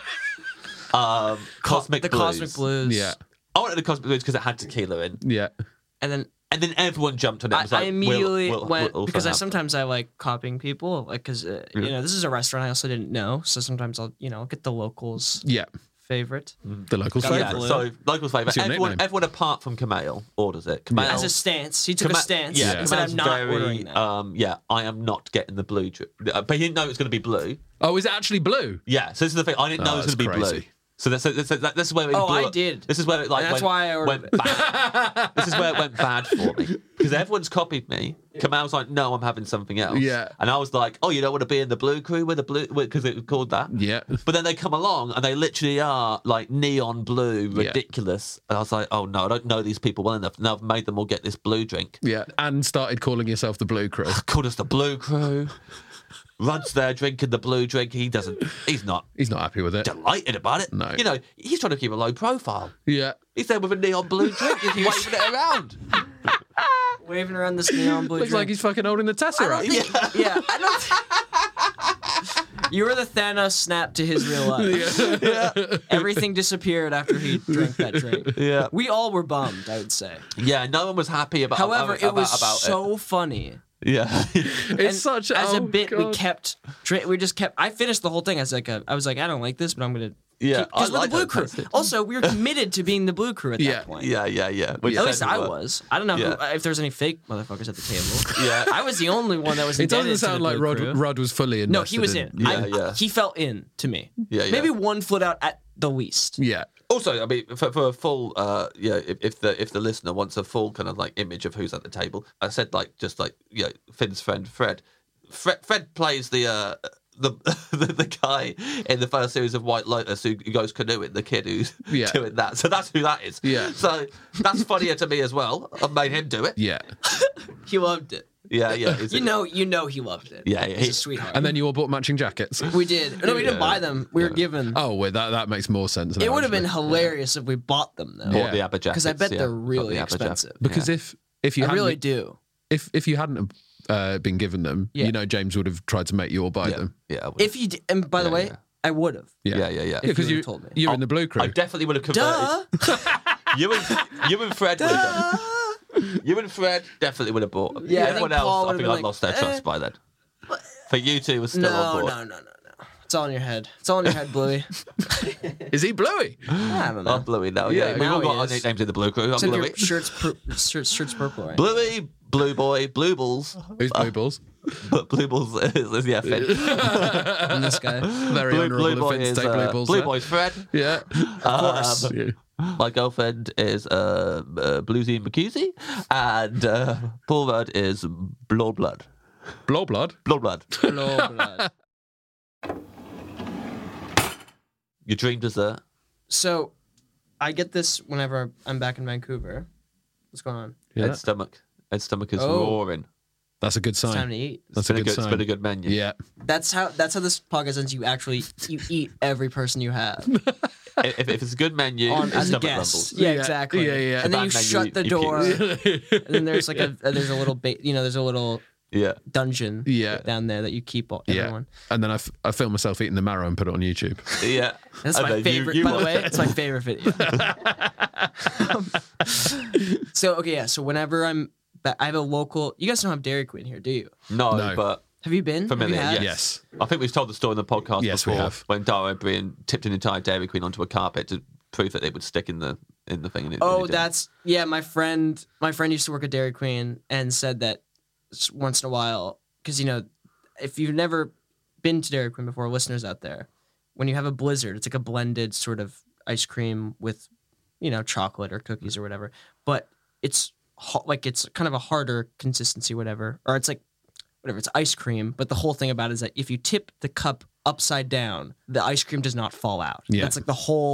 um, Cosmic the Blues. Cosmic Blues. Yeah. I wanted the Cosmic Blues because it had tequila in, Yeah. And then and then everyone jumped on it. I, and was like, I immediately we'll, we'll, went we'll also because I have sometimes I like copying people, like because uh, you know this is a restaurant I also didn't know, so sometimes I'll you know get the locals' Yeah. favorite. The local Got Yeah, favourite. Blue. so locals favourite. What's your Everyone, nickname? everyone apart from Kamal orders it. Kamal, As a stance, he took a Kamal- stance. Yeah, and said, Kamal's "I'm not very, ordering that." Um, yeah, I am not getting the blue drink. Uh, But he didn't know it was going to be blue. Oh, is it actually blue? Yeah, so this is the thing. I didn't know Oh, it was going to be that's blue. crazy. So this, this, this, this is where it Oh, blew I up. did. This is where it like And that's went, why I ordered went it. bad. This is where it went bad for me because everyone's copied me. Kamal's like, no, I'm having something else. Yeah. and I was like, oh, you don't want to be in the blue crew with the blue because it was called that. Yeah. But then they come along and they literally are like neon blue, Yeah. ridiculous. And I was like, oh no, I don't know these people well enough. Now I've made them all get this blue drink. Yeah. And started calling yourself the Blue Crew. Called us the blue crew. Rud's there drinking the blue drink. He doesn't. He's not He's not happy with it. delighted about it. No. You know, he's trying to keep a low profile. Yeah. He's there with a neon blue drink. He's waving it around. Waving around this neon blue. Looks drink. like he's fucking holding the I don't Tesseract. think, yeah, I don't. You were the Thanos snap to his real life. Everything disappeared after he drank that drink. Yeah. We all were bummed, I would say. Yeah, no one was happy about. However, about, it was about so funny. it. Yeah. It's And such as oh, a bit. We God. kept, dra- we just kept. I finished the whole thing as like a. I was like, I don't like this, but I'm gonna. Yeah, because I we're like the blue that crew. concept. Also, we were committed to being the blue crew at Yeah, that point. yeah, yeah, yeah. We At said least we I were. was. I don't know Yeah. who, if there's any fake motherfuckers at the table. Yeah. I was the only one that was. It doesn't indebted to sound the like blue Rod, crew. Rod was fully invested. No, he was in. in I, Yeah, yeah. He fell in to me. Yeah, yeah. Maybe one foot out at the least. Yeah. Also, I mean, for, for a full, uh, yeah, if, if the if the listener wants a full kind of like image of who's at the table, I said like just like you know, Finn's friend Fred. Fred, Fred plays the uh, the, the the guy in the first series of White Lotus who goes canoeing, the kid who's Yeah. doing that. So that's who that is. Yeah. So that's funnier to me as well. I've made him do it. Yeah. He loved it. Yeah, yeah. he's- You know, you know, he loved it. Yeah, yeah, He's he- a sweetheart. And then you all bought matching jackets. we did. No, we didn't buy them. We were given. Oh, wait, that, that makes more sense. now, It would have been actually. hilarious if we bought them though. Bought Yeah. the Abba Because I jackets, bet yeah. they're Got really the Abba jacket. expensive. Because if if you I hadn't really do. if if you hadn't uh, been given them, Yeah. you know James would have tried to make you all buy Yeah, them. yeah. I would. If you, d- and by the Yeah, way, yeah. I would have. Yeah, Yeah, yeah, yeah. If because you you would've told me. you're in the blue crew. I definitely would have converted. Duh. You and you and Fred would have done. You and Fred definitely would have bought them. Yeah, I Everyone think Paul else, I would've think been I'd like, lost their eh. trust by then. For you two, was still on No, board. no, no, no, no. It's all in your head. It's all in your head, Bluey. Is he Bluey? I don't know. I'm Bluey now. Yeah, Yeah, we've now all he got our is. nicknames in the blue crew. I'm Except Bluey. your shirt's, pur- shirt's, shirt's purple, right? Bluey, Blue Boy, Blue Bulls. Who's Blue Balls? But Blue Bulls is, is yeah, Finn. And this guy. Very Blue, honourable Blue of Boy Finn to is take uh, Blue Balls. Blue there. Boy's Fred. Yeah. Of course. Yeah. My girlfriend is uh, uh, Bluesy McCusey, and uh, Paul Rudd is Blood Blood. Blow blood. Blood Blood. Blow blood. Your dream dessert. So, I get this whenever I'm back in Vancouver. What's going on? Yeah. Ed's stomach. Ed's stomach is Oh. roaring. That's a good It's time sign. to eat. That's It's been a a good good, sign. it's been a good menu. Yeah. That's how. That's how this podcast ends. You actually you eat every person you have If, if it's a good menu, on his as a stomach guest. rumbles. Yeah, Yeah, exactly. yeah, yeah. And then you Bad menu, shut the he door. pukes. And then there's like a there's a little ba- you know there's a little Yeah. dungeon Yeah. down there that you keep all, Yeah. everyone. And then I, f- I film myself eating the marrow and put it on YouTube. Yeah. That's And my then you- favorite. you by the watch way, it. it's my favorite video. Um, so okay, yeah. So whenever I'm, ba- I have a local. You guys don't have Dairy Queen here, do you? No, No. but Have you been? familiar. Have you had? Yes. Yes. I think we've told the story in the podcast Yes, we before have. when Dara O'Brien tipped an entire Dairy Queen onto a carpet to prove that it would stick in the in the thing. And it Oh, really didn't. that's yeah. My friend, my friend used to work at Dairy Queen and said that s- once in a while, because you know, if you've never been to Dairy Queen before, listeners out there, when you have a blizzard, it's like a blended sort of ice cream with, you know, chocolate or cookies or whatever, but it's ho- like it's kind of a harder consistency, whatever, or it's like whatever. It's ice cream, but the whole thing about it is that if you tip the cup upside down, the ice cream does not fall out. Yeah. That's like the whole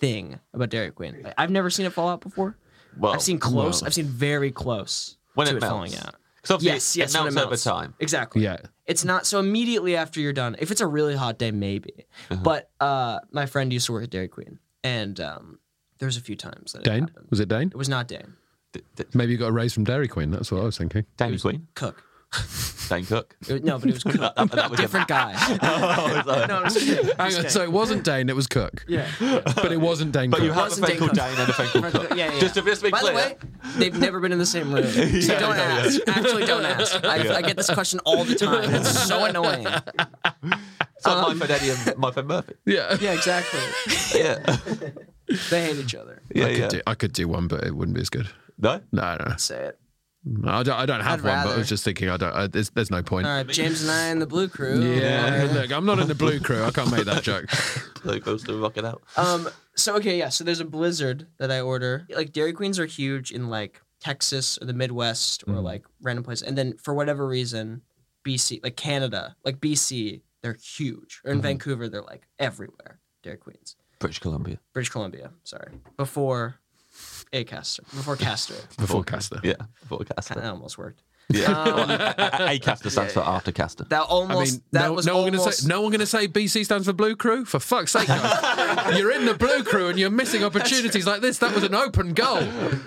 thing about Dairy Queen. I've never seen it fall out before. Well, I've seen close. well. I've seen very close When to it it, melts. falling out. Because obviously Yes, it, yes, it when melts over time. Exactly. Yeah. It's not so immediately after you're done. If it's a really hot day, maybe. Uh-huh. But uh, my friend used to work at Dairy Queen, and um, there's a few times that it Dane? happened. Was it Dane? It was not Dane. D- d- Maybe you got a raise from Dairy Queen. That's what I was thinking. Dairy Queen, Cook. Dane Cook. It was- no, but it was Cook. That- that was Different guy. Oh, sorry. No, I'm just kidding. I'm Hang just on, kidding. so it wasn't Dane, it was Cook. Yeah. But it wasn't Dane But Cook. you have a Wasn't friend Dane called Cook. Dane and a friend called Cook. Yeah, yeah. Just to, just to be By clear. the way, they've never been in the same room. So Yeah, don't yeah, ask. Actually, don't ask. I, I get this question all the time. It's so annoying. It's like my friend Eddie and my friend Murphy. Yeah. Yeah, exactly. Yeah. They hate each other. Yeah, I, could yeah. do, I could do one, but it wouldn't be as good. No? No, no. Say it. I don't, I don't have I'd one, but I rather. was just thinking, I don't. I, there's, there's no point. All right, James and I in the Blue Crew. Yeah, look, I'm not in the blue crew. I can't make that joke. So goes to rock it out. Um. So okay, yeah. So there's a Blizzard that I order. Like Dairy Queens are huge in like Texas or the Midwest or like random places, and then for whatever reason, B C, like Canada, like B C, they're huge. Or in Vancouver, they're like everywhere. Dairy Queens. British Columbia. British Columbia. Sorry. Before Acaster. Before Castor. Before Caster. Yeah, before Caster. That almost worked. Yeah. Um, Well, a, a, a Caster stands for after Caster. That I almost. mean, that no, was no one almost. gonna say no one gonna say B C stands for Blue Crew. For fuck's sake, guys. You're in the Blue Crew and you're missing opportunities like this. That was an open goal.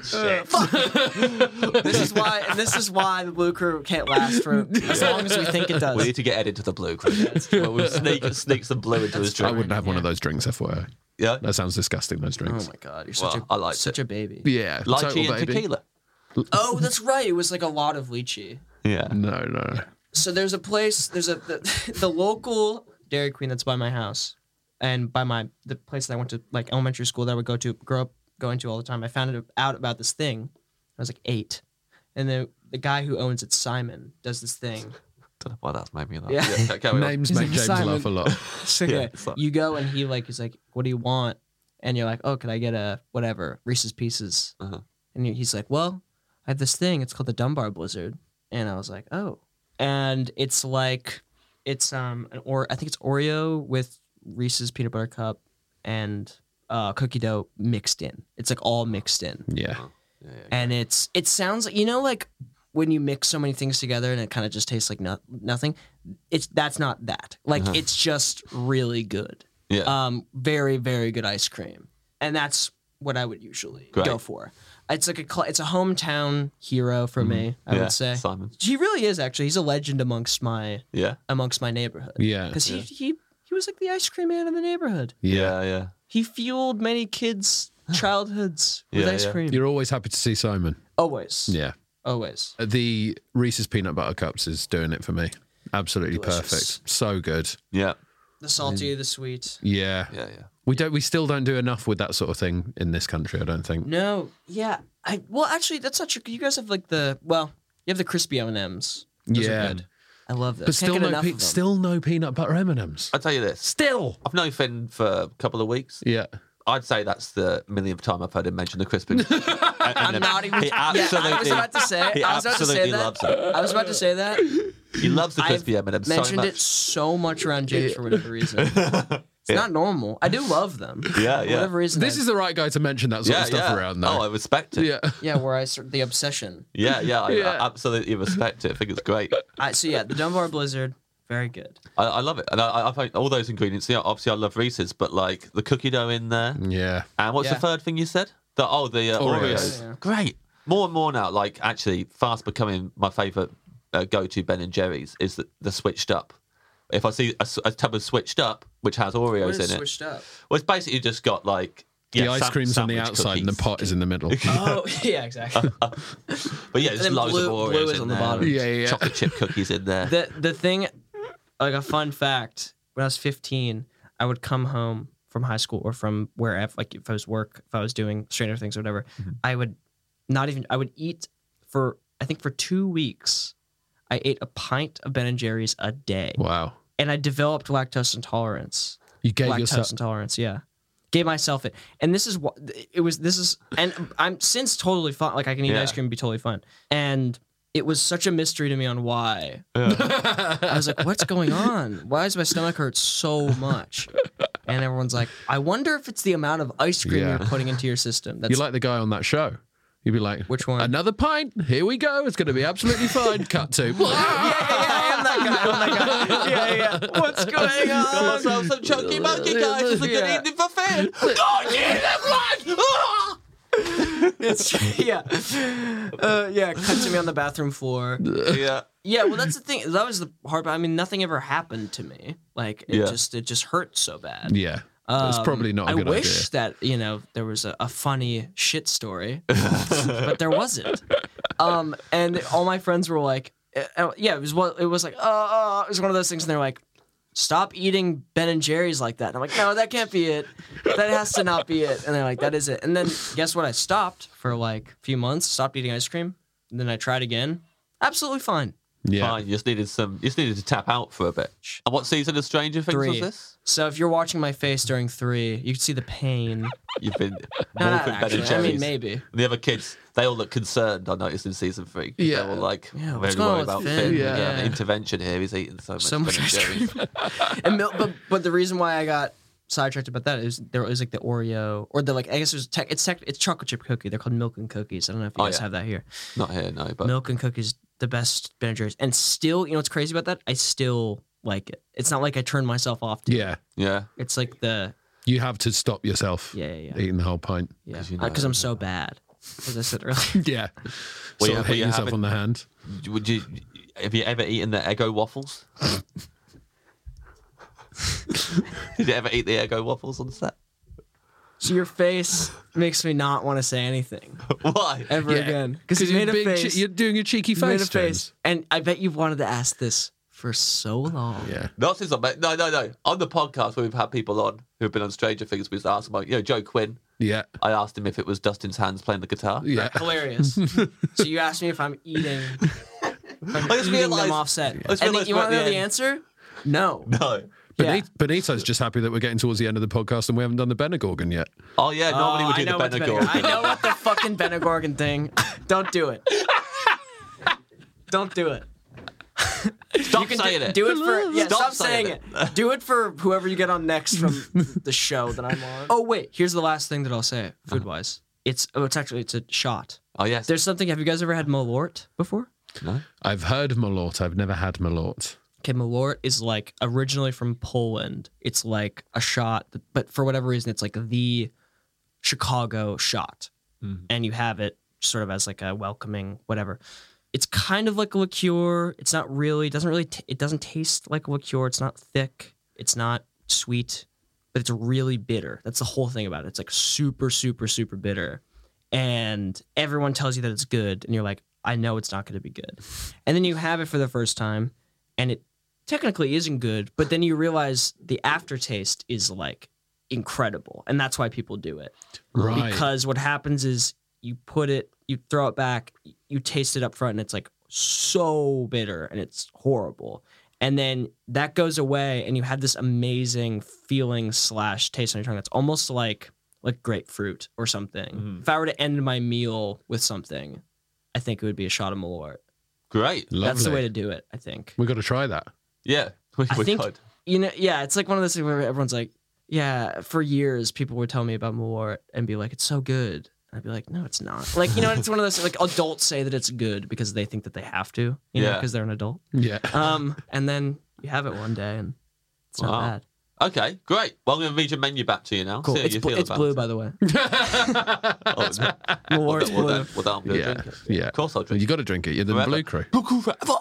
This is why, and this is why the Blue Crew can't last for as long as we think it does. We need to get Ed into the blue crew. Well, we'll sneak, sneak some blue into his I drink. wouldn't have one of those drinks, F Y I. Yeah. That sounds disgusting. Those Oh drinks. my god, you're such Well, a I liked such it. a baby. Yeah, Lychee total and baby. tequila. Oh, that's right. It was like a lot of lychee. Yeah. No, no. So there's a place. There's a the, the local Dairy Queen that's by my house, and by my the place that I went to like elementary school that I would go to grow up going to all the time. I found it out about this thing. I was like eight, and the the guy who owns it, Simon, does this thing. Don't know why that's made me laugh. Yeah. yeah carry on. Names His make name's James Simon. laugh a lot. So Yeah, yeah, it's like- you go and he like he's like, "What do you want?" And you're like, "Oh, can I get a whatever Reese's Pieces?" Uh-huh. And he's like, "Well, I have this thing. It's called the Dunbar Blizzard." And I was like, "Oh," and it's like, it's um an or I think it's Oreo with Reese's peanut butter cup and uh, cookie dough mixed in. It's like all mixed in, Yeah. and it's it sounds like you know like when you mix so many things together and it kind of just tastes like no, nothing. It's that's not that. Like Uh-huh. it's just really good. Yeah. Um, very very good ice cream, and that's what I would usually Great. go for. It's like a cl- it's a hometown hero for me. I Yeah, would say Simon. he really is actually. He's a legend amongst my Yeah. amongst my neighborhood. Yeah. because he he he was like the ice cream man in the neighborhood. Yeah, yeah. He fueled many kids' childhoods with Yeah, ice yeah. cream. You're always happy to see Simon. Always, Yeah. always. The Reese's peanut butter cups is doing it for me. Absolutely Delicious. perfect. So good. Yeah. The salty, the sweet. Yeah. Yeah, yeah. We don't. We still don't do enough with that sort of thing in this country. I don't think. No, yeah. I well, actually, that's not true. You guys have like the well, you have the crispy M and M's. Those Yeah. are good. I love those. But Can't still get no. enough Pe- of them. still no peanut butter M and M's. I'll tell you this. Still. I've known Finn for a couple of weeks. Yeah. I'd say that's the millionth time I've heard him mention the crispy. I'm not even. He yeah, I was absolutely- about to say. he I was about to say absolutely that. loves it. I was about to say that. He loves the crispy I've M and M's so mentioned much. it so much around James for whatever reason. It's Yeah. not normal. I do love them. Yeah, For yeah. whatever reason. This I- is the right guy to mention that sort yeah, of stuff yeah. around, though. Oh, I respect it. yeah. yeah, where I start the obsession. Yeah, yeah, I, Yeah. I absolutely respect it. I think it's great. I, so yeah, the Dunbar Blizzard, very good. I, I love it, and I, I find all those ingredients. Yeah, obviously I love Reese's, but like the cookie dough in there. Yeah. And what's Yeah. the third thing you said? The oh, the uh, Oreos. Oreos. Yeah. Great. More and more now, like actually, fast becoming my favourite uh, go-to Ben and Jerry's is the, the switched up. If I see a, s- a tub of switched up which has What Oreos is in it, switched up? well, it's basically just got like The yeah, ice sam- cream's on the sandwich outside and the cookies. pot is in the middle. Oh yeah, exactly. But yeah, there's then loads blue- of Oreos blue is in on the there. bottom. Yeah, yeah, yeah. Chocolate chip cookies in there. the the thing, like a fun fact, when I was fifteen, I would come home from high school or from wherever, like if I was work, if I was doing Stranger Things or whatever, Mm-hmm. I would not even, I would eat for, I think for two weeks, I ate a pint of Ben and Jerry's a day. Wow. And I developed lactose intolerance. You gave lactose yourself. intolerance, yeah. Gave myself it. And this is what, it was, this is, and I'm since totally fine. Like I can eat Yeah. ice cream and be totally fine. And it was such a mystery to me on why. I was like, what's going on? Why does my stomach hurt so much? And everyone's like, I wonder if it's the amount of ice cream Yeah. you're putting into your system. That's You're like the guy on that show. You'd be like, which one? Another pint. Here we go. It's going to be absolutely fine. Cut to. yeah, yeah, yeah, I am that guy. I'm that guy. Yeah, yeah. What's going on? Got myself some chunky monkey, guys. It's a good Yeah. evening for Finn. God, yeah, right. Ah! It's, yeah. Uh, yeah, cut to me on the bathroom floor. Yeah. Yeah, well, that's the thing. That was the hard part. I mean, nothing ever happened to me. Like, it Yeah. just it just hurt so bad. Yeah. It's Um, probably not a I good wish idea. that, you know, there was a, a funny shit story, but there wasn't. Um, and all my friends were like, uh, yeah, it was what it was like, uh, uh, it was one of those things, and they're like, stop eating Ben and Jerry's like that. And I'm like, no, that can't be it. That has to not be it. And they're like, that is it. And then guess what? I stopped for like a few months, stopped eating ice cream, and then I tried again. Absolutely fine. Yeah. Fine. You just needed some. You just needed to tap out for a bit. And what season of Stranger Things Three. was this? So if you're watching my face during three, you can see the pain. You've been No, not morphing Ben actually. and I Jerry's. mean, maybe. And the other kids, they all look concerned. I noticed in season three. 'Cause Yeah. They were like, Yeah, very what's going on worried with about Finn? Finn. Yeah. Yeah. An intervention here. He's eating so much. So much Ben and ice Jerry's. cream. and mil- but but the reason why I got sidetracked about that is there was like the Oreo or the like I guess it was tech, it's tech, it's chocolate chip cookie. They're called Milk and Cookies. I don't know if you Oh, guys yeah. have that here. Not here, no. But Milk and Cookies, the best Ben and Jerry's, and still, you know what's crazy about that? I still like it. It's not like I turned myself off to it. Yeah. yeah. It's like the You have to stop yourself yeah yeah yeah eating the whole pint. yeah 'Cause you because know- I'm so bad. As I said earlier. Yeah. Well, Sort you- of well, hit you yourself haven't- on the hand. Would you? Have you ever eaten the Eggo waffles? Did you ever eat the Eggo waffles on set? So your face makes me not want to say anything Why? ever Yeah. again because you you're made a being face. che- you're doing a cheeky you made face. a face, James. and I bet you've wanted to ask this for so long. Yeah. Not since I met. No, no, no. On the podcast where we've had people on who have been on Stranger Things, we just asked them about, you know, Joe Quinn. Yeah. I asked him if it was Dustin's hands playing the guitar. Yeah. Hilarious. So you asked me if I'm eating, if I'm I just eating realised- them offset. I just And realised you we're want to at know the the end. answer? No. No. Yeah. Benit- Benito's just happy that we're getting towards the end of the podcast and we haven't done the Benegorgon yet. Oh yeah, normally Oh, we I do know the what's Benegor. Benegor- I know what the fucking Benegorgon thing. Don't do it. Don't do it. Stop You can saying do, it. do it for yeah. Stop Stop, saying saying it. Do it for whoever you get on next from the show that I'm on. Oh wait, here's the last thing that I'll say food wise. It's oh, it's actually it's a shot. Oh yes. There's something. Have you guys ever had Malort before? No. I've heard of Malort. I've never had Malort. Okay, Malort is like originally from Poland. It's like a shot, that- but for whatever reason, it's like the Chicago shot, and you have it sort of as like a welcoming whatever. It's kind of like a liqueur. It's not really. It doesn't really. T- it doesn't taste like a liqueur. It's not thick. It's not sweet, but it's really bitter. That's the whole thing about it. It's like super, super, super bitter, and everyone tells you that it's good, and you're like, I know it's not going to be good, and then you have it for the first time, and it technically isn't good, but then you realize the aftertaste is like incredible, and that's why people do it. Right. Because what happens is you put it, you throw it back, you taste it up front, and it's like so bitter and it's horrible. And then that goes away, and you have this amazing feeling slash taste on your tongue that's almost like like grapefruit or something. Mm-hmm. If I were to end my meal with something, I think it would be a shot of Malort. Great. Lovely. That's the way to do it, I think. We've got to try that. Yeah. We, I we think could. you know, yeah, it's like one of those things where everyone's like, yeah, for years people would tell me about Malort and be like, it's so good. And I'd be like, no, it's not. Like, you know, it's one of those like adults say that it's good because they think that they have to, you know, Yeah. because they're an adult. Yeah. Um, and then you have it one day and it's not Wow. bad. Okay, great. Well, I'm going to read your menu back to you now. Cool. See how It's, you bl- feel it's about blue, it. by the way. Oh, it's well, Malort's then- well, blue. then, well, then I'm going to Yeah. drink it. Yeah. Of course I'll drink You got to drink it. You're the Forever. Blue Crew. Blue Crew forever.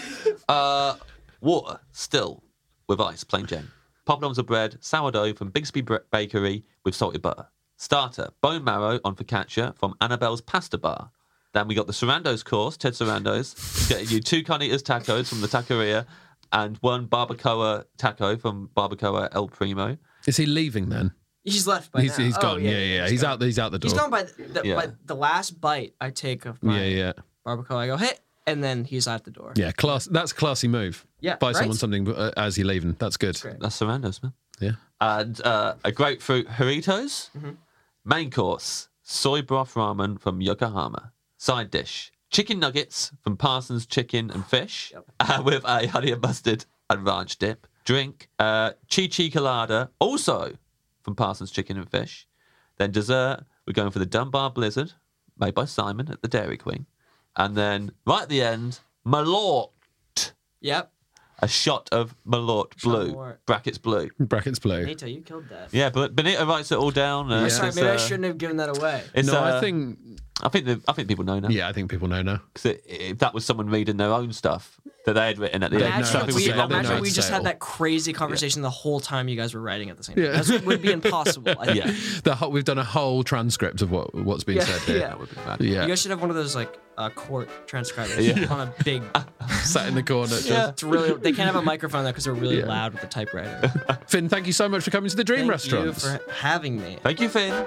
Uh, water, still, with ice, plain Jane. Poppadoms of bread, sourdough from Bigsby Bre- Bakery with salted butter. Starter, bone marrow on focaccia from Annabelle's Pasta Bar. Then we got the Sarandos course, Ted Sarandos, getting you two carnitas tacos from the taqueria and one barbacoa taco from Barbacoa El Primo. Is he leaving then? He's left by He's, now. he's Oh, gone. Yeah, yeah. yeah. He's, gone. out. He's out the door. He's gone by the, the, Yeah. by the last bite I take of my Yeah, yeah, barbacoa. I go, hey, and then he's out the door. yeah. Class. That's a classy move. Yeah, Buy right? someone something uh, as you're leaving. That's good. Great. That's Sarandos, man. Yeah. And uh, a grapefruit Doritos. Mm-hmm. Main course, soy broth ramen from Yokohama. Side dish, chicken nuggets from Parsons Chicken and Fish uh, with a honey and mustard and ranch dip. drink, uh, Chi Chi Colada, also from Parsons Chicken and Fish. Then dessert, we're going for the Dunbar Blizzard, made by Simon at the Dairy Queen. And then right at the end, Malort. Yep. A shot of Malort Blue, Malort. brackets blue. Brackets blue. Benito, you killed that. Yeah, but Benito writes it all down. Uh, I'm sorry, it's, maybe I uh, shouldn't have given that away. It's, no, uh, I think I think the, I think people know now. yeah, I think people know now. Because if that was someone reading their own stuff that they had written at the They end, know Imagine how stuff to would we, be say it, long they know imagine how we to just say had it that crazy conversation the whole time you guys were writing at the same time. Yeah. That would be impossible. I think. Yeah. The whole, we've done a whole transcript of what what's been Yeah, said here. yeah. That would be mad. Yeah. You guys should have one of those like uh, court transcribers Yeah. on a big. Sat in the corner. just- It's really. They can't have a microphone though because they're really Yeah. loud with the typewriter. Finn, thank you so much for coming to the Dream Thank Restaurants. you for having me. Thank you, Finn.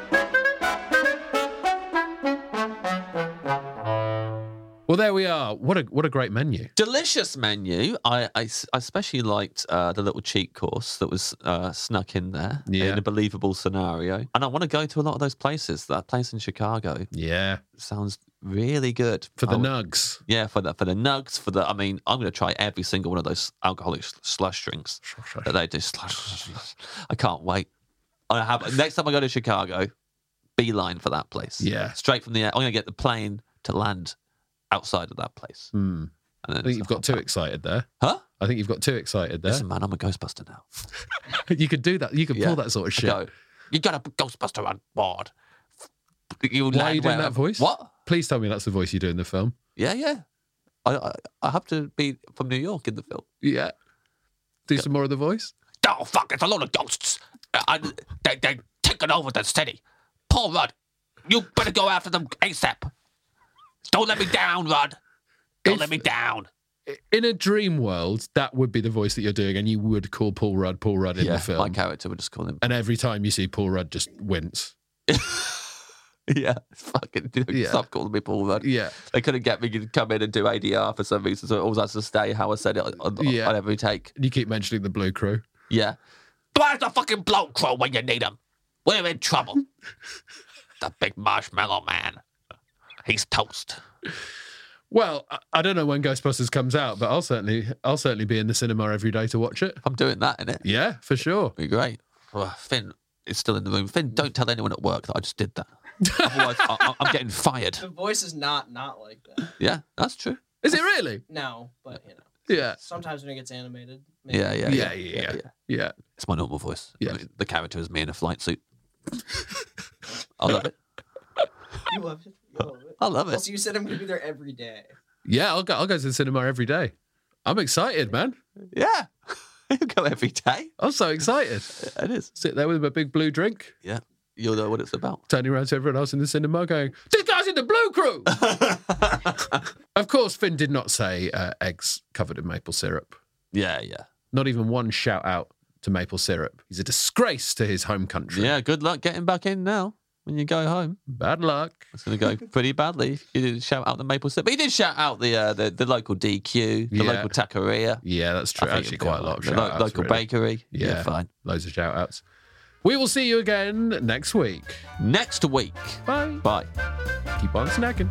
Well, there we are. What a what a great menu. Delicious menu. I, I, I especially liked uh, the little cheat course that was uh, snuck in there Yeah. in a believable scenario. And I want to go to a lot of those places. That place in Chicago Yeah, sounds really good. for the I- nugs. Yeah, for the for the nugs, for the. I mean, I'm going to try every single one of those alcoholic slush drinks that they do. Slush, slush, slush. I can't wait. I have next time I go to Chicago, beeline for that place. Yeah. straight from the air. I'm going to get the plane to land outside of that place. Hmm. And then I think it's you've a got too hot- excited there. Huh? I think you've got too excited there. Listen, man, I'm a Ghostbuster now. You could do that. You could Yeah. pull that sort of I shit. go, you got a Ghostbuster on board. You Why are land you doing wherever- that voice? What? Please tell me that's the voice you do in the film. Yeah, yeah. I, I I have to be from New York in the film. Yeah. Do some more of the voice. Oh, fuck, it's a lot of ghosts. I, they, they're taking over the city. Paul Rudd, you better go after them ASAP. Don't let me down, Rudd. Don't If- let me down. In a dream world, that would be the voice that you're doing, and you would call Paul Rudd Paul Rudd in Yeah, the film. my character would just call him. And every time you see Paul Rudd, just wince. Yeah, fucking Yeah. stop calling me Paul Rudd. Yeah. They couldn't get me to come in and do A D R for some reason, so it always has to stay how I said it on, on, Yeah. on every take. You keep mentioning the Blue Crew. Yeah. Where's the fucking bloke crew when you need him? We're in trouble. The big marshmallow man. He's toast. Well, I- I don't know when Ghostbusters comes out, but I'll certainly, I'll certainly be in the cinema every day to watch it. I'm doing that, innit? Yeah, for sure. Be great. Oh, Finn is still in the room. Finn, don't tell anyone at work that I just did that. Otherwise, I, I'm getting fired. The voice is not not like that. Yeah, that's true. Is it really? No, but you know. Yeah. Sometimes when it gets animated. maybe. Yeah, yeah, Yeah, yeah, yeah, yeah. Yeah. It's my normal voice. Yeah. I mean, the character is me in a flight suit. I love it. You love it. You love it. I love it. Also, you said I'm gonna be there every day. Yeah, I'll go, I'll go to the cinema every day. I'm excited, man. Yeah. You go every day. I'm so excited. It is. Sit there with my big blue drink, Yeah. You'll know what it's about. turning around to everyone else in the cinema going, this guy's in the Blue Crew! Of course, Finn did not say uh, eggs covered in maple syrup. Yeah, yeah. Not even one shout out to maple syrup. He's a disgrace to his home country. Yeah, good luck getting back in now when you go home. Bad luck. It's going to go pretty badly. You didn't shout out the maple syrup. But you did shout out the uh, the, the local D Q, the Yeah. local taqueria. Yeah, that's true. I think Actually, you'll be quite a all lot of right. shout The lo- outs. local really. bakery. Yeah. Yeah, fine. Loads of shout outs. We will see you again next week. Next week. Bye. Bye. Keep on snacking.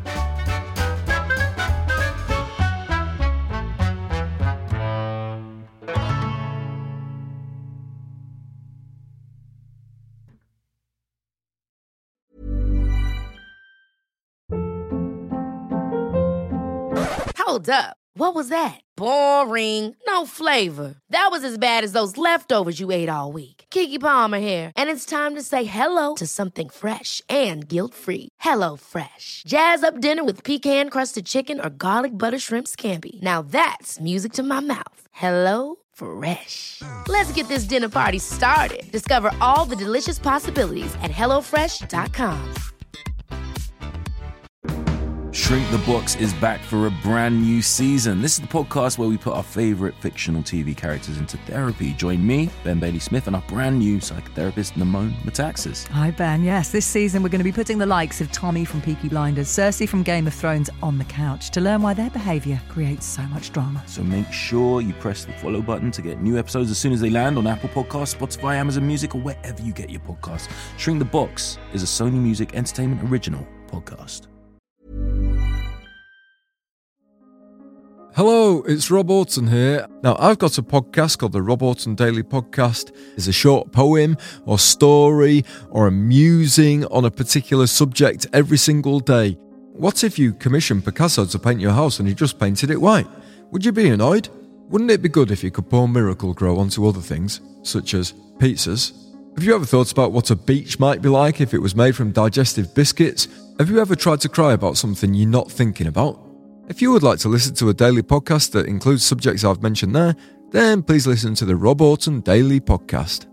Hold up. What was that? Boring. No flavor. That was as bad as those leftovers you ate all week. Keke Palmer here, and it's time to say hello to something fresh and guilt-free. Hello Fresh. Jazz up dinner with pecan-crusted chicken or garlic butter shrimp scampi. Now that's music to my mouth. Hello Fresh. Let's get this dinner party started. Discover all the delicious possibilities at hello fresh dot com. Shrink the Box is back for a brand new season. This is the podcast where we put our favourite fictional T V characters into therapy. Join me, Ben Bailey-Smith, and our brand new psychotherapist, Namone Metaxas. Hi, Ben. Yes, this season we're going to be putting the likes of Tommy from Peaky Blinders, Cersei from Game of Thrones on the couch to learn why their behaviour creates so much drama. So make sure you press the follow button to get new episodes as soon as they land on Apple Podcasts, Spotify, Amazon Music, or wherever you get your podcasts. Shrink the Box is a Sony Music Entertainment original podcast. Hello, it's Rob Orton here. Now, I've got a podcast called the Rob Orton Daily Podcast. It's a short poem or story or a musing on a particular subject every single day. What if you commissioned Picasso to paint your house and he just painted it white? Would you be annoyed? Wouldn't it be good if you could pour Miracle-Gro onto other things, such as pizzas? Have you ever thought about what a beach might be like if it was made from digestive biscuits? Have you ever tried to cry about something you're not thinking about? If you would like to listen to a daily podcast that includes subjects I've mentioned there, then please listen to the Rob Orton Daily Podcast.